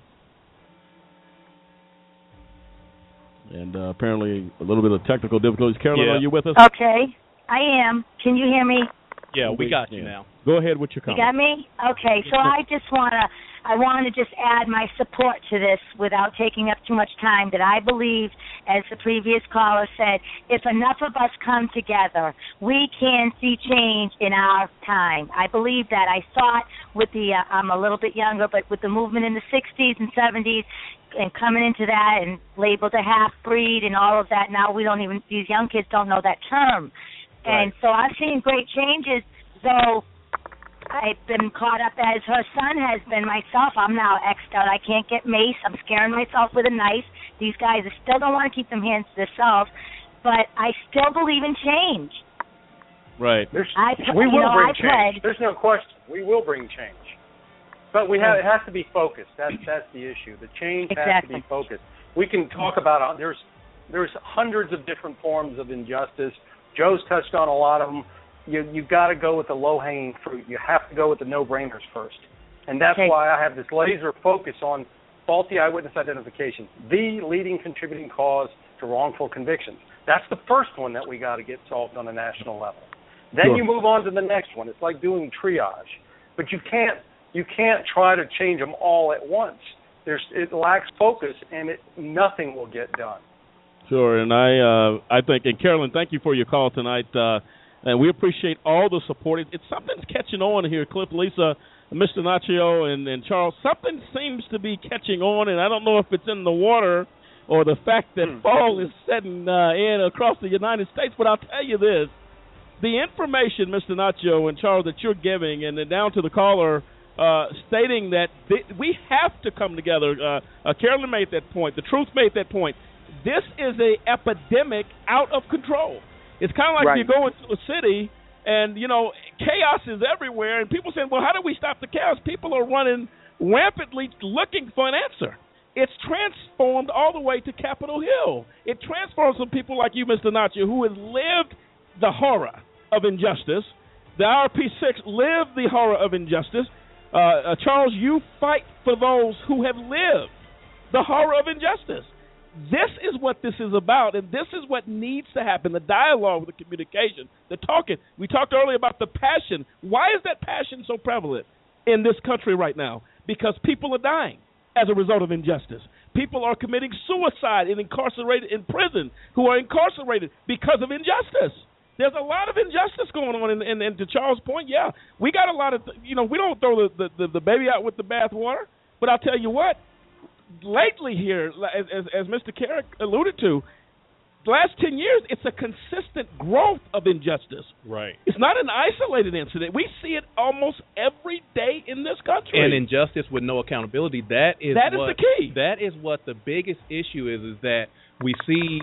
And apparently a little bit of technical difficulties. Carolyn, are you with us? Okay, I am. Can you hear me? Yeah, we got you now. Go ahead with your comment. You got me? Okay, so I want to just add my support to this without taking up too much time, that I believe, as the previous caller said, if enough of us come together, we can see change in our time. I believe that. I saw it with I'm a little bit younger, but with the movement in the 60s and 70s, and coming into that and labeled a half-breed and all of that. Now these young kids don't know that term. Right. And so I've seen great changes, though I've been caught up as her son has been myself. I'm now X'd out. I can't get mace. I'm scaring myself with a knife. These guys still don't want to keep their hands to themselves, but I still believe in change. Right. We will bring change. There's no question. We will bring change. But it has to be focused. That's the issue. The change has to be focused. We can talk about there's hundreds of different forms of injustice. Joe's touched on a lot of them. You've got to go with the low-hanging fruit. You have to go with the no-brainers first. And that's why I have this laser focus on faulty eyewitness identification, the leading contributing cause to wrongful convictions. That's the first one that we got to get solved on a national level. Then you move on to the next one. It's like doing triage. But you can't try to change them all at once. It lacks focus, and nothing will get done. Sure, and I think, and Carolyn, thank you for your call tonight, and we appreciate all the support. It's something's catching on here, Cliff, Lisa, Mr. Nacho, and Charles. Something seems to be catching on, and I don't know if it's in the water or the fact that fall is setting in across the United States, but I'll tell you this. The information, Mr. Nacho and Charles, that you're giving, and then down to the caller stating that we have to come together. Carolyn made that point. The Truth made that point. This is an epidemic out of control. It's kind of like you go into a city and, chaos is everywhere, and people saying, well, how do we stop the chaos? People are running rampantly looking for an answer. It's transformed all the way to Capitol Hill. It transforms some people like you, Mr. Nacho, who has lived the horror of injustice. The RP6 lived the horror of injustice. Charles, you fight for those who have lived the horror of injustice. This is what this is about, and this is what needs to happen, the dialogue, the communication, the talking. We talked earlier about the passion. Why is that passion so prevalent in this country right now? Because people are dying as a result of injustice. People are committing suicide and incarcerated in prison who are incarcerated because of injustice. There's a lot of injustice going on, and to Charles' point, we got a lot of, we don't throw the baby out with the bathwater, but I'll tell you what, lately here, as Mr. Carrick alluded to, the last 10 years, it's a consistent growth of injustice. Right. It's not an isolated incident. We see it almost every day in this country. And injustice with no accountability, that is the key. That is what the biggest issue is that we see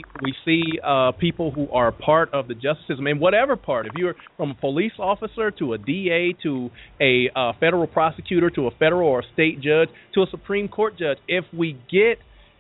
people who are part of the justice system, and whatever part, if you're from a police officer to a DA to a federal prosecutor to a federal or state judge to a Supreme Court judge, if we get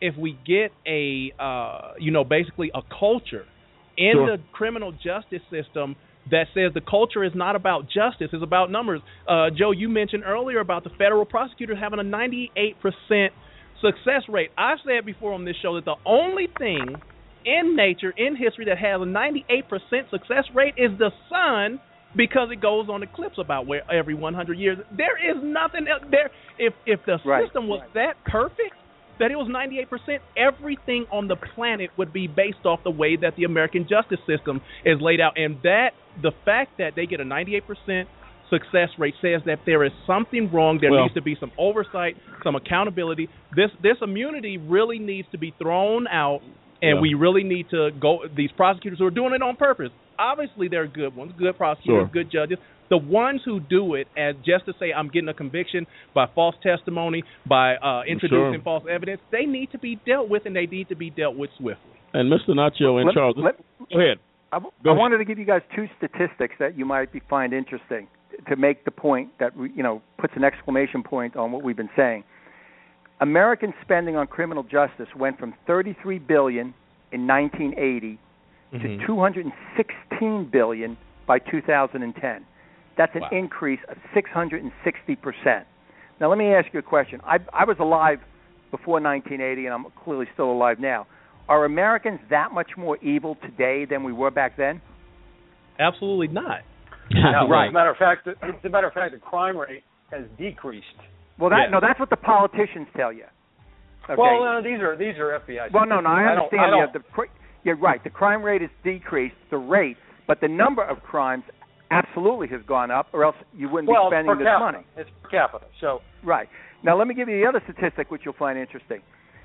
a basically a culture in the criminal justice system that says the culture is not about justice, it's about numbers. Joe, you mentioned earlier about the federal prosecutor having a 98% success rate. I've said before on this show that the only thing in nature, in history, that has a 98% success rate is the sun, because it goes on eclipse about every 100 years. There is nothing else there. If the system was that perfect, that it was 98%, everything on the planet would be based off the way that the American justice system is laid out. And that the fact that they get a 98% success rate says that there is something wrong. There needs to be some oversight, some accountability. This immunity really needs to be thrown out, and we really need to go. These prosecutors who are doing it on purpose, obviously they're good ones, good prosecutors, good judges. The ones who do it as just to say I'm getting a conviction by false testimony, by introducing false evidence, they need to be dealt with, and they need to be dealt with swiftly. And Mr. Nacho and Charles, go ahead. I wanted to give you guys two statistics that you might find interesting to make the point that puts an exclamation point on what we've been saying. American spending on criminal justice went from $33 billion in 1980 to $216 billion by 2010. That's an increase of 660%. Now, let me ask you a question. I was alive before 1980, and I'm clearly still alive now. Are Americans that much more evil today than we were back then? Absolutely not. No, right. As a matter of fact, the crime rate has decreased. Well, that's what the politicians tell you. Okay. Well, no, these are FBI. Well, no, I understand. You're right. The crime rate has decreased, the rate, but the number of crimes absolutely has gone up, or else you wouldn't be spending this money. It's per capita. So right. Now, let me give you the other statistic, which you'll find interesting.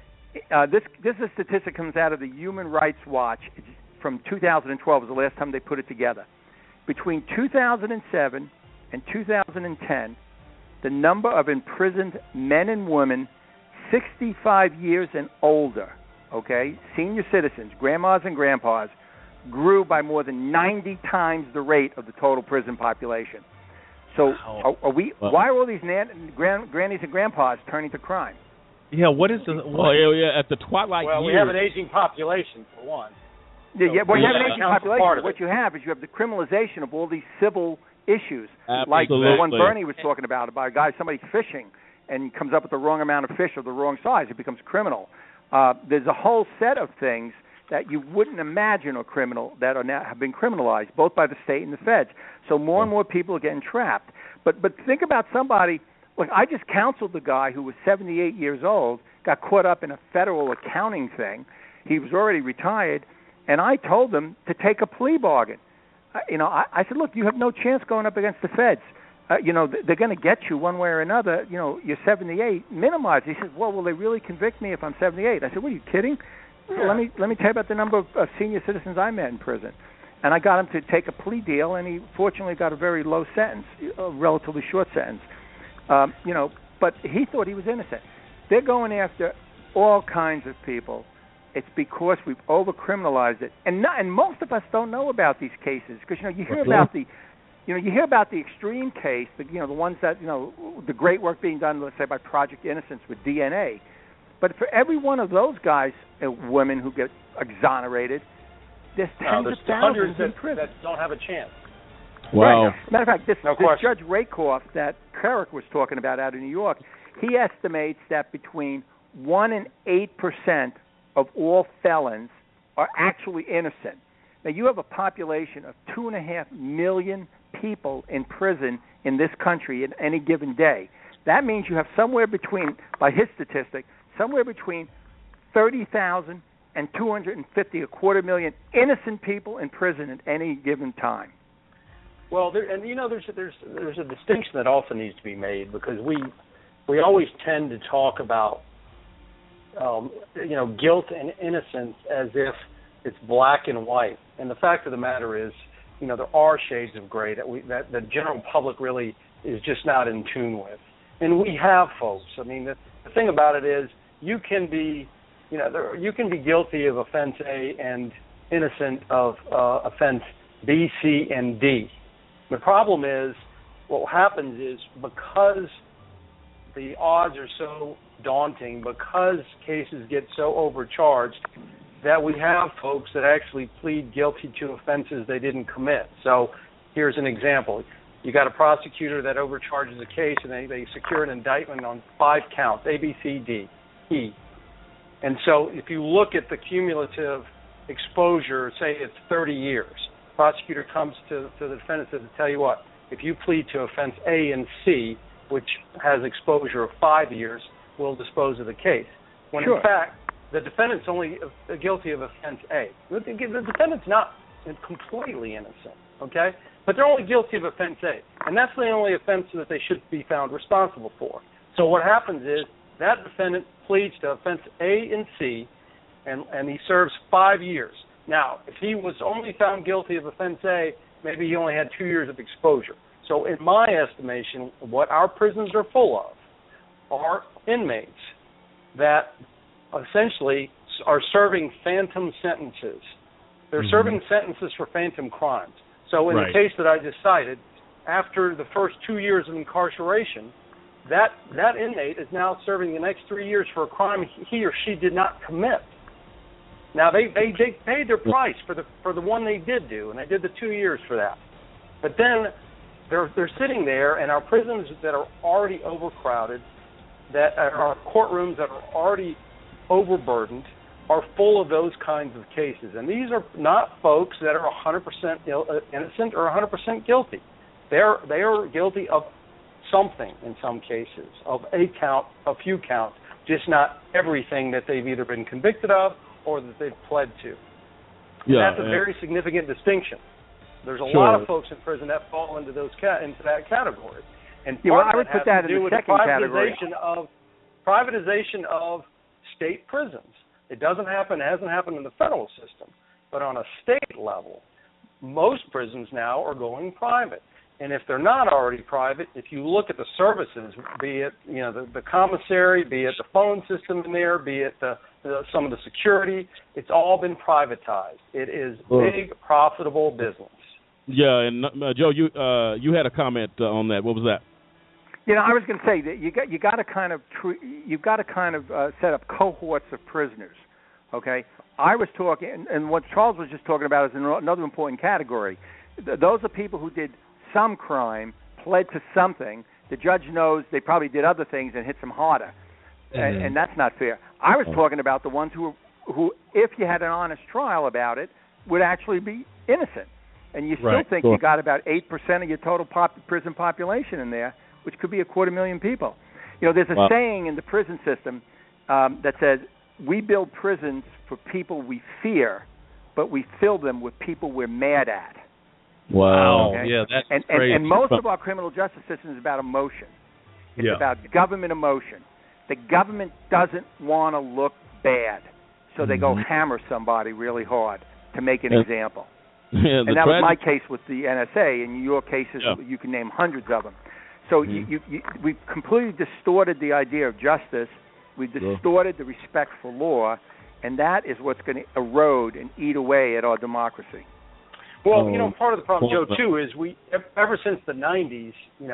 This statistic comes out of the Human Rights Watch from 2012. Was the last time they put it together. Between 2007 and 2010, the number of imprisoned men and women 65 years and older, senior citizens, grandmas and grandpas, grew by more than 90 times the rate of the total prison population. So why are all these grannies and grandpas turning to crime? Yeah, what is the... at the twilight years. Well, we have an aging population, for one. You have an aging population. What you have is you have the criminalization of all these civil issues, like the one Bernie was talking about a guy, somebody fishing, and comes up with the wrong amount of fish or the wrong size. It becomes criminal. There's a whole set of things that you wouldn't imagine are criminal that are now have been criminalized, both by the state and the feds. So more and more people are getting trapped. But think about somebody. Look, I just counseled the guy who was 78 years old, got caught up in a federal accounting thing. He was already retired, and I told him to take a plea bargain. I said, look, you have no chance going up against the feds. They're going to get you one way or another. You're 78. Minimize. He said, well, will they really convict me if I'm 78? I said, what, are you kidding? Yeah. Let me tell you about the number of senior citizens I met in prison. And I got him to take a plea deal, and he fortunately got a very low sentence, a relatively short sentence. But he thought he was innocent. They're going after all kinds of people. It's because we've over-criminalized it, and most of us don't know about these cases because you hear about the extreme case, the ones that the great work being done, let's say by Project Innocence with DNA. But for every one of those guys and women who get exonerated, there's tens of thousands in prison that don't have a chance. Wow. Right. Matter of fact, this Judge Rakoff that Kerrick was talking about out of New York, he estimates that between 1% and 8% of all felons are actually innocent. Now, you have a population of 2.5 million people in prison in this country at any given day. That means you have somewhere between, by his statistic, somewhere between 30,000 and 250, 250,000 innocent people in prison at any given time. Well, there's a distinction that also needs to be made because we always tend to talk about guilt and innocence as if it's black and white. And the fact of the matter is, there are shades of gray that the general public really is just not in tune with. And we have folks. I mean, the thing about it is, you can be guilty of offense A and innocent of offense B, C, and D. The problem is, what happens is because the odds are so daunting, because cases get so overcharged, that we have folks that actually plead guilty to offenses they didn't commit. So here's an example. You got a prosecutor that overcharges a case and they secure an indictment on 5 counts, A, B, C, D, E. And so if you look at the cumulative exposure, say it's 30 years, prosecutor comes to the defendant and says, tell you what, if you plead to offense A and C, which has exposure of 5 years, we'll dispose of the case. When in fact, the defendant's only guilty of offense A. The defendant's not completely innocent, okay? But they're only guilty of offense A. And that's the only offense that they should be found responsible for. So what happens is that defendant pleads to offense A and C, and he serves 5 years. Now, if he was only found guilty of offense A, maybe he only had 2 years of exposure. So in my estimation, what our prisons are full of are inmates that essentially are serving phantom sentences. They're serving sentences for phantom crimes. So in the case that I just cited, after the first 2 years of incarceration, that inmate is now serving the next 3 years for a crime he or she did not commit. Now they paid their price for the one they did do, and they did the 2 years for that. But then they're sitting there, and our prisons that are already overcrowded, that our courtrooms that are already overburdened, are full of those kinds of cases. And these are not folks that are 100% innocent or 100% guilty. They are guilty of something in some cases, of a few counts, just not everything that they've either been convicted of or that they've pled to. Yeah, that's a very significant distinction. There's a lot of folks in prison that fall into that category. And I would put that in the second category. Privatization of state prisons. It hasn't happened in the federal system. But on a state level, most prisons now are going private. And if they're not already private, if you look at the services, be it the commissary, be it the phone system in there, be it some of the security, it's all been privatized. It is big, profitable business. Yeah, and Joe, you had a comment on that. What was that? I was going to say that you got to kind of set up cohorts of prisoners. Okay, I was talking, and what Charles was just talking about is another important category. Those are people who did some crime, pled to something. The judge knows they probably did other things and hits them harder, and that's not fair. I was talking about the ones who, if you had an honest trial about it, would actually be innocent, and you still think you got about 8% of your total prison population in there, which could be 250,000 people. There's a saying in the prison system that says, we build prisons for people we fear, but we fill them with people we're mad at. Wow. Okay? Yeah, that's crazy. And most of our criminal justice system is about emotion. It's about government emotion. The government doesn't want to look bad, so they go hammer somebody really hard to make an example. Yeah, and that was my case with the NSA. In your cases, you can name hundreds of them. So we've completely distorted the idea of justice. We've distorted the respect for law, and that is what's going to erode and eat away at our democracy. Well, part of the problem, Joe, too, is ever since the 90s,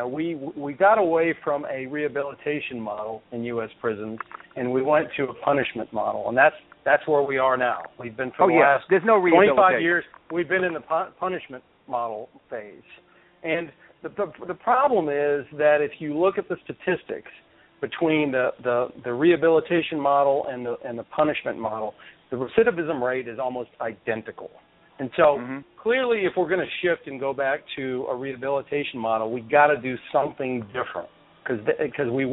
we got away from a rehabilitation model in U.S. prisons, and we went to a punishment model, and that's where we are now. We've been for the last there's no 25 years. We've been in the punishment model phase, and the problem is that if you look at the statistics between the rehabilitation model and the punishment model, the recidivism rate is almost identical. And so clearly, if we're going to shift and go back to a rehabilitation model, we got to do something different because we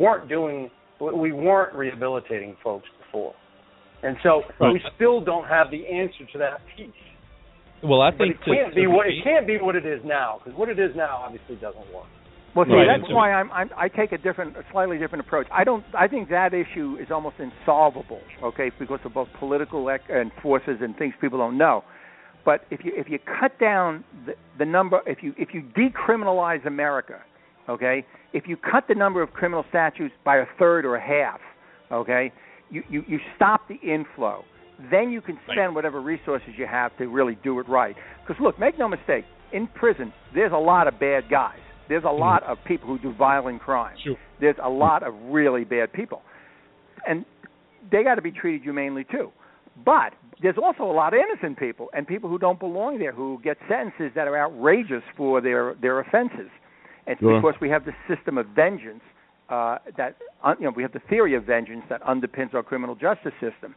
weren't rehabilitating folks before, and so we still don't have the answer to that piece. Well, I think it can't be what it is now, because what it is now obviously doesn't work. Well, see, that's why I take a slightly different approach. I think that issue is almost insolvable, okay, because of both political and forces and things people don't know. But if you cut down the number, if you decriminalize America, okay, if you cut the number of criminal statutes by a third or a half, okay, you stop the inflow. Then you can spend whatever resources you have to really do it right. Because look, make no mistake, in prison there's a lot of bad guys. There's a lot of people who do violent crime. Sure. There's a lot of really bad people, and they got to be treated humanely too. But there's also a lot of innocent people and people who don't belong there, who get sentences that are outrageous for their offenses. And because we have the system of vengeance we have the theory of vengeance that underpins our criminal justice system.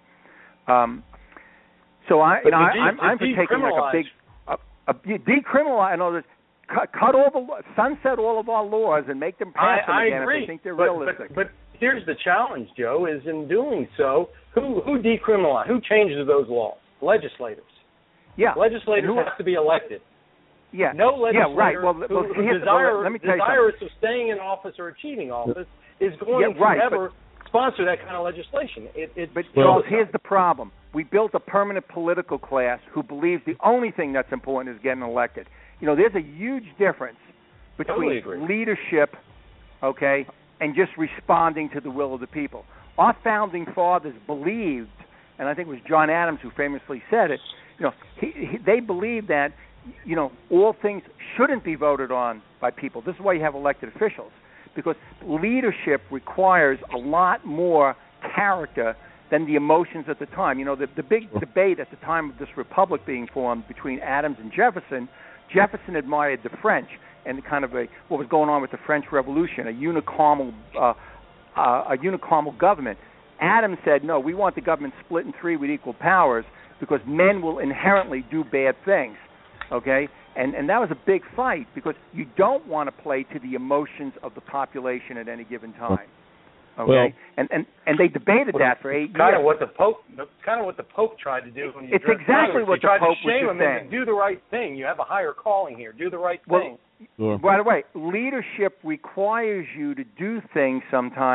So I'm for taking like a big decriminalize. In other words, cut all sunset all of our laws and make them pass them again agree. If they think they're realistic. But here's the challenge, Joe, is in doing so, who decriminalize? Who changes those laws? Legislators. Yeah. Legislators have to be elected. Yeah. No legislator right. Well, let me tell you desirous of staying in office or achieving office is going to ever sponsor that kind of legislation. But Charles, here's the problem. We built a permanent political class who believes the only thing that's important is getting elected. There's a huge difference between leadership, okay, and just responding to the will of the people. Our founding fathers believed, and I think it was John Adams who famously said it, they believed that, all things shouldn't be voted on by people. This is why you have elected officials, because leadership requires a lot more character than the emotions at the time. The big debate at the time of this republic being formed between Adams and Jefferson admired the French and kind of what was going on with the French Revolution, a unicameral government. Adams said, no, we want the government split in three with equal powers because men will inherently do bad things, okay? And that was a big fight because you don't want to play to the emotions of the population at any given time. Okay, and they debated that for 8 years. Kind of what the Pope tried to do when he it's exactly what the Pope was saying. And do the right thing. You have a higher calling here. Do the right thing. By the way, leadership requires you to do things sometimes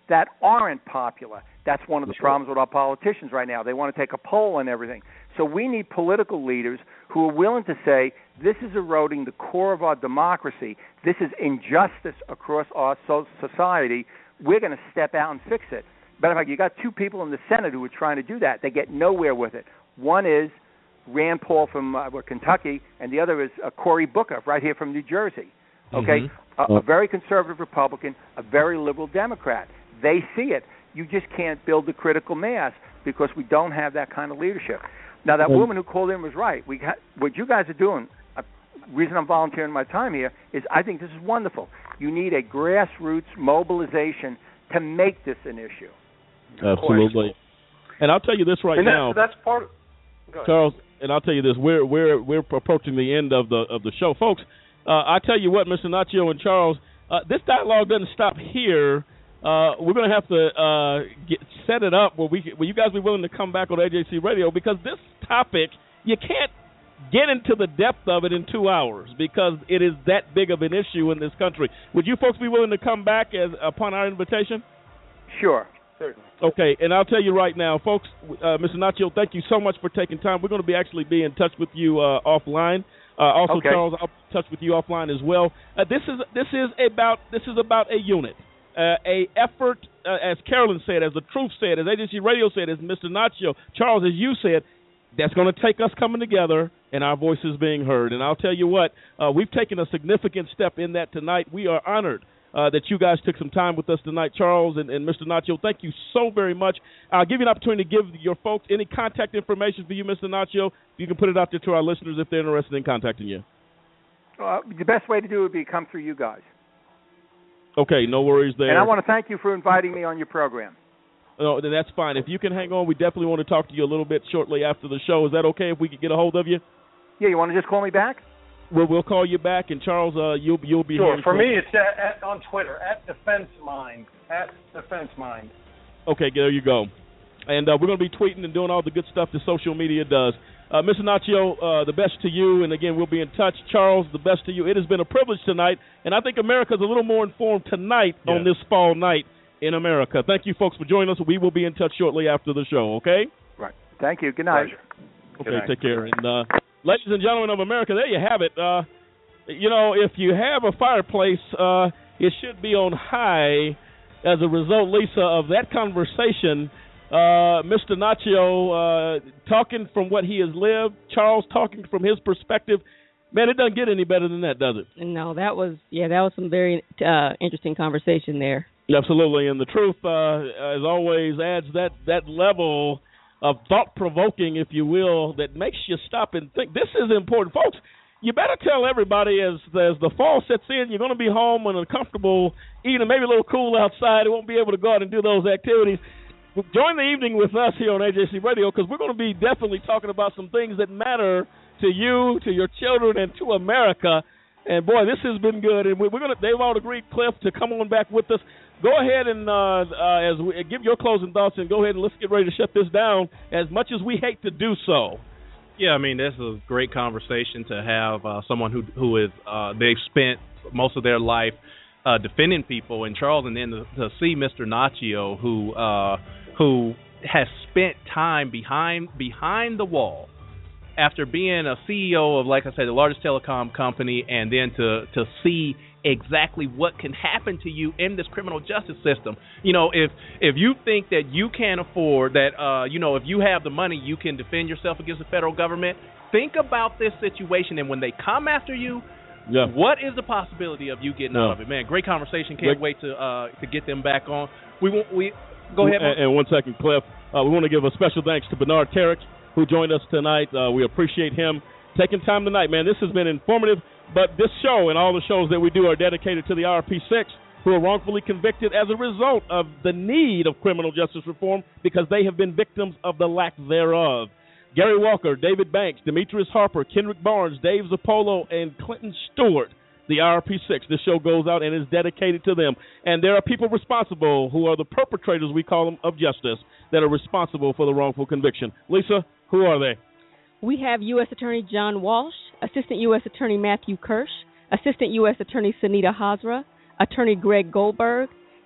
that aren't popular. That's one of the problems with our politicians right now. They want to take a poll and everything. So we need political leaders who are willing to say, this is eroding the core of our democracy. This is injustice across our society. We're going to step out and fix it. Matter of fact, you got two people in the Senate who are trying to do that. They get nowhere with it. One is Rand Paul from Kentucky, and the other is Cory Booker right here from New Jersey. Okay, a very conservative Republican, a very liberal Democrat. They see it. You just can't build the critical mass because we don't have that kind of leadership. Now, that woman who called in was right. What you guys are doing, the reason I'm volunteering my time here is I think this is wonderful. You need a grassroots mobilization to make this an issue. Absolutely. And I'll tell you this now. That's part of, Charles, and I'll tell you this. We're approaching the end of the show. Folks, I tell you what, Mr. Nacho and Charles, this dialogue doesn't stop here. We're going to have to set it up where you guys be willing to come back on AJC Radio, because this topic, you can't get into the depth of it in 2 hours because it is that big of an issue in this country. Would you folks be willing to come back upon our invitation? Sure. Certainly. Okay, and I'll tell you right now, folks, Mr. Nacho, thank you so much for taking time. We're going to actually be in touch with you offline. Also, okay. Charles, I'll be in touch with you offline as well. This is about a unit. A effort, as Carolyn said, as the Truth said, as AJC Radio said, as Mr. Nacho, Charles, as you said, that's going to take us coming together and our voices being heard. And I'll tell you what, we've taken a significant step in that tonight. We are honored that you guys took some time with us tonight. Charles and Mr. Nacho, thank you so very much. I'll give you an opportunity to give your folks any contact information for you, Mr. Nacho. You can put it out there to our listeners if they're interested in contacting you. The best way to do it would be come through you guys. Okay, no worries there. And I want to thank you for inviting me on your program. No, that's fine. If you can hang on, we definitely want to talk to you a little bit shortly after the show. Is that okay if we could get a hold of you? Yeah, you want to just call me back? We'll call you back, and Charles, you'll be sure. here. For me, it's on Twitter, @DefenseMind, @DefenseMind. Okay, there you go. And we're going to be tweeting and doing all the good stuff that social media does. Mr. Nacho, the best to you, and again, we'll be in touch. Charles, the best to you. It has been a privilege tonight, and I think America's a little more informed tonight on this fall night in America. Thank you, folks, for joining us. We will be in touch shortly after the show, okay? Right. Thank you. Good night. Pleasure. Okay, Good night. take care. And ladies and gentlemen of America, there you have it. If you have a fireplace, it should be on high. As a result, Lisa, of that conversation, Mr. Nacho talking from what he has lived, Charles talking from his perspective. Man, it doesn't get any better than that, does it? No, that was some very interesting conversation there. Absolutely, and the Truth, as always, adds that level of thought-provoking, if you will, that makes you stop and think. This is important. Folks, you better tell everybody as the fall sets in, you're going to be home in a comfortable evening, maybe a little cool outside. You won't be able to go out and do those activities. Join the evening with us here on AJC Radio, because we're going to be definitely talking about some things that matter to you, to your children, and to America. And, boy, this has been good. And they've all agreed, Cliff, to come on back with us. Go ahead and give your closing thoughts, and go ahead and let's get ready to shut this down, as much as we hate to do so. Yeah, I mean, this is a great conversation to have someone who is they've spent most of their life defending people, and Charles, and then to see Mr. Nacho, who has spent time behind the wall after being a CEO of, like I said, the largest telecom company, and then to see exactly what can happen to you in this criminal justice system. If you think that you can't afford that, if you have the money, you can defend yourself against the federal government, think about this situation, and when they come after you, what is the possibility of you getting out of it? Man, great conversation. Can't wait to get them back on. We go ahead. And 1 second, Cliff. We want to give a special thanks to Bernard Tarek, who joined us tonight. We appreciate him taking time tonight, man. This has been informative, but this show and all the shows that we do are dedicated to the RP6 who are wrongfully convicted as a result of the need of criminal justice reform, because they have been victims of the lack thereof. Gary Walker, David Banks, Demetrius Harper, Kendrick Barnes, Dave Zappolo, and Clinton Stewart, the RP6. This show goes out and is dedicated to them. And there are people responsible, who are the perpetrators, we call them, of justice, that are responsible for the wrongful conviction. Lisa, who are they? We have U.S. Attorney John Walsh, Assistant U.S. Attorney Matthew Kirsch, Assistant U.S. Attorney Sunita Hazra, Attorney Greg Goldberg,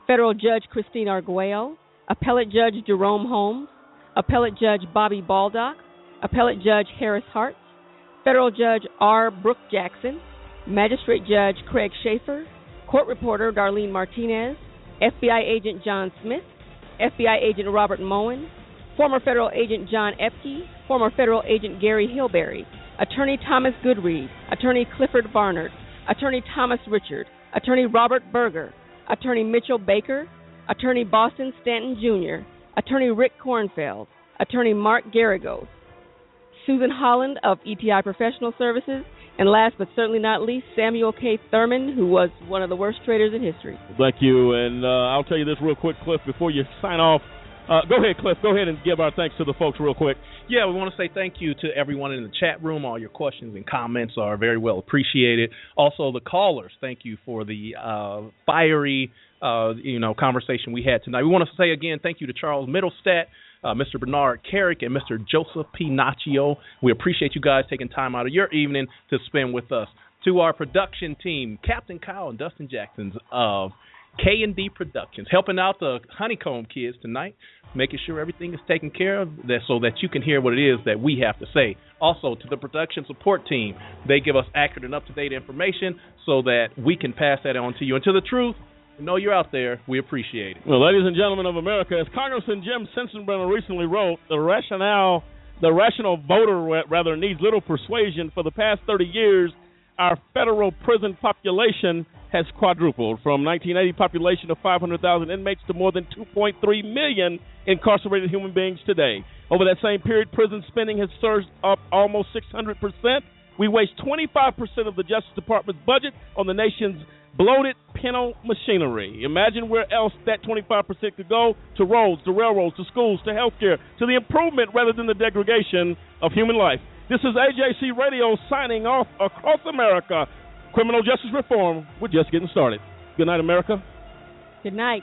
Federal Judge Christine Arguello, Appellate Judge Jerome Holmes, Appellate Judge Bobby Baldock, Appellate Judge Harris Hart, Federal Judge R. Brooke Jackson, Magistrate Judge Craig Schaefer, Court Reporter Darlene Martinez, FBI Agent John Smith, FBI Agent Robert Moen, former Federal Agent John Epke, former Federal Agent Gary Hilberry, Attorney Thomas Goodread, Attorney Clifford Barnard, Attorney Thomas Richard, Attorney Robert Berger, Attorney Mitchell Baker, Attorney Boston Stanton Jr., Attorney Rick Kornfeld, Attorney Mark Garagos, Susan Holland of ETI Professional Services, and last but certainly not least, Samuel K. Thurman, who was one of the worst traders in history. Thank you, and I'll tell you this real quick, Cliff, before you sign off. Go ahead, Cliff. Go ahead and give our thanks to the folks real quick. Yeah, we want to say thank you to everyone in the chat room. All your questions and comments are very well appreciated. Also, the callers, thank you for the fiery, conversation we had tonight. We want to say again thank you to Charles Middlestat, Mr. Bernard Carrick, and Mr. Joseph P. Naccio. We appreciate you guys taking time out of your evening to spend with us. To our production team, Captain Kyle and Dustin Jackson of K&D Productions, helping out the Honeycomb kids tonight, making sure everything is taken care of so that you can hear what it is that we have to say. Also, to the production support team, they give us accurate and up-to-date information so that we can pass that on to you. And to the truth, we know you're out there. We appreciate it. Well, ladies and gentlemen of America, as Congressman Jim Sensenbrenner recently wrote, the rational voter needs little persuasion. For the past 30 years, our federal prison population has quadrupled from 1980 population of 500,000 inmates to more than 2.3 million incarcerated human beings today. Over that same period, prison spending has surged up almost 600%. We waste 25% of the Justice Department's budget on the nation's bloated penal machinery. Imagine where else that 25% could go: to roads, to railroads, to schools, to healthcare, to the improvement rather than the degradation of human life. This is AJC Radio signing off across America. Criminal justice reform, we're just getting started. Good night, America. Good night.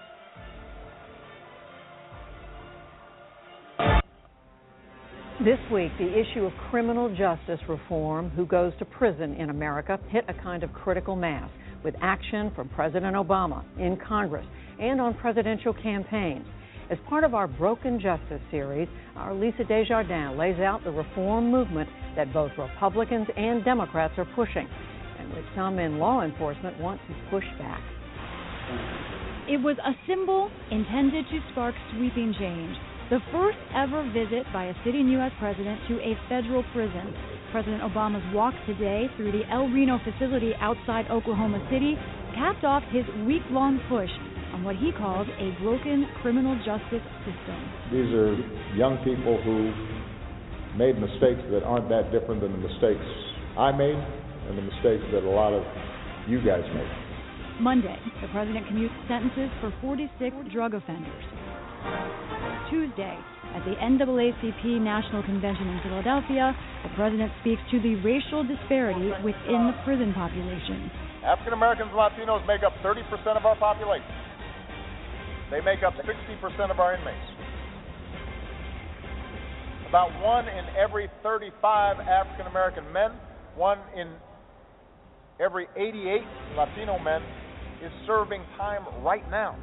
This week, the issue of criminal justice reform, who goes to prison in America, hit a kind of critical mass with action from President Obama in Congress and on presidential campaigns. As part of our Broken Justice series, our Lisa Desjardins lays out the reform movement that both Republicans and Democrats are pushing, and which some in law enforcement want to push back. It was a symbol intended to spark sweeping change. The first ever visit by a sitting U.S. president to a federal prison. President Obama's walk today through the El Reno facility outside Oklahoma City capped off his week-long push on what he called a broken criminal justice system. These are young people who made mistakes that aren't that different than the mistakes I made and the mistakes that a lot of you guys made. Monday, the president commutes sentences for 46 drug offenders. Tuesday, at the NAACP National Convention in Philadelphia, the president speaks to the racial disparity within the prison population. African Americans and Latinos make up 30% of our population. They make up 60% of our inmates. About 1 in every 35 African American men, 1 in every 88 Latino men is serving time right now.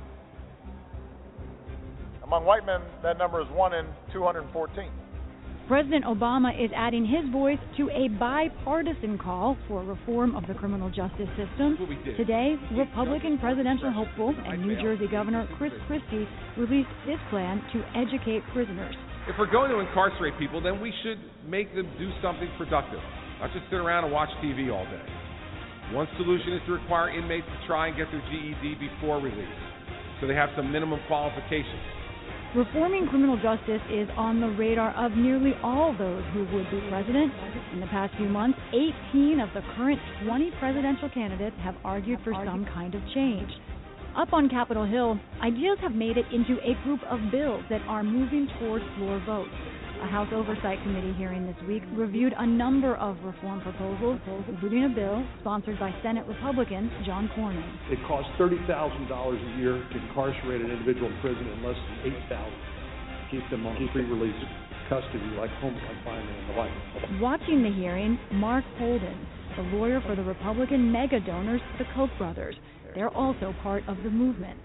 Among white men, that number is 1 in 214. President Obama is adding his voice to a bipartisan call for reform of the criminal justice system. Today, Republican presidential hopeful and New Jersey Governor Chris Christie released his plan to educate prisoners. If we're going to incarcerate people, then we should make them do something productive, not just sit around and watch TV all day. One solution is to require inmates to try and get their GED before release, so they have some minimum qualifications. Reforming criminal justice is on the radar of nearly all those who would be president. In the past few months, 18 of the current 20 presidential candidates have argued for some kind of change. Up on Capitol Hill, ideas have made it into a group of bills that are moving toward floor votes. A House Oversight Committee hearing this week reviewed a number of reform proposals, including a bill sponsored by Senate Republican John Cornyn. It costs $30,000 a year to incarcerate an individual in prison and less than $8,000 to keep them on pre-release custody, like home confinement and the like. Watching the hearing, Mark Holden, the lawyer for the Republican mega donors, the Koch brothers. They're also part of the movement.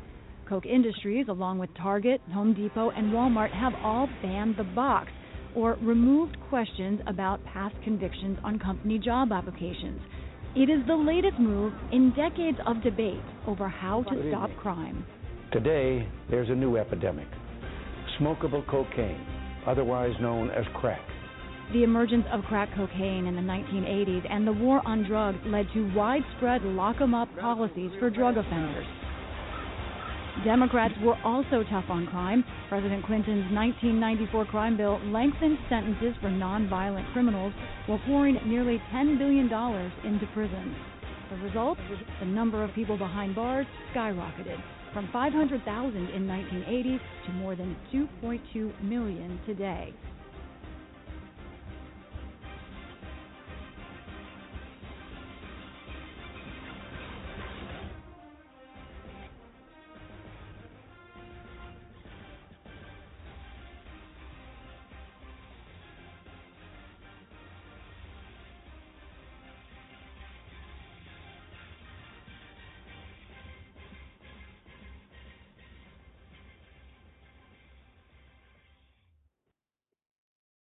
Koch Industries, along with Target, Home Depot, and Walmart, have all banned the box or removed questions about past convictions on company job applications. It is the latest move in decades of debate over how to stop crime. Today, there's a new epidemic, smokable cocaine, otherwise known as crack. The emergence of crack cocaine in the 1980s and the war on drugs led to widespread lock-em-up policies for drug offenders. Democrats were also tough on crime. President Clinton's 1994 crime bill lengthened sentences for nonviolent criminals while pouring nearly $10 billion into prisons. The result? The number of people behind bars skyrocketed from 500,000 in 1980 to more than 2.2 million today.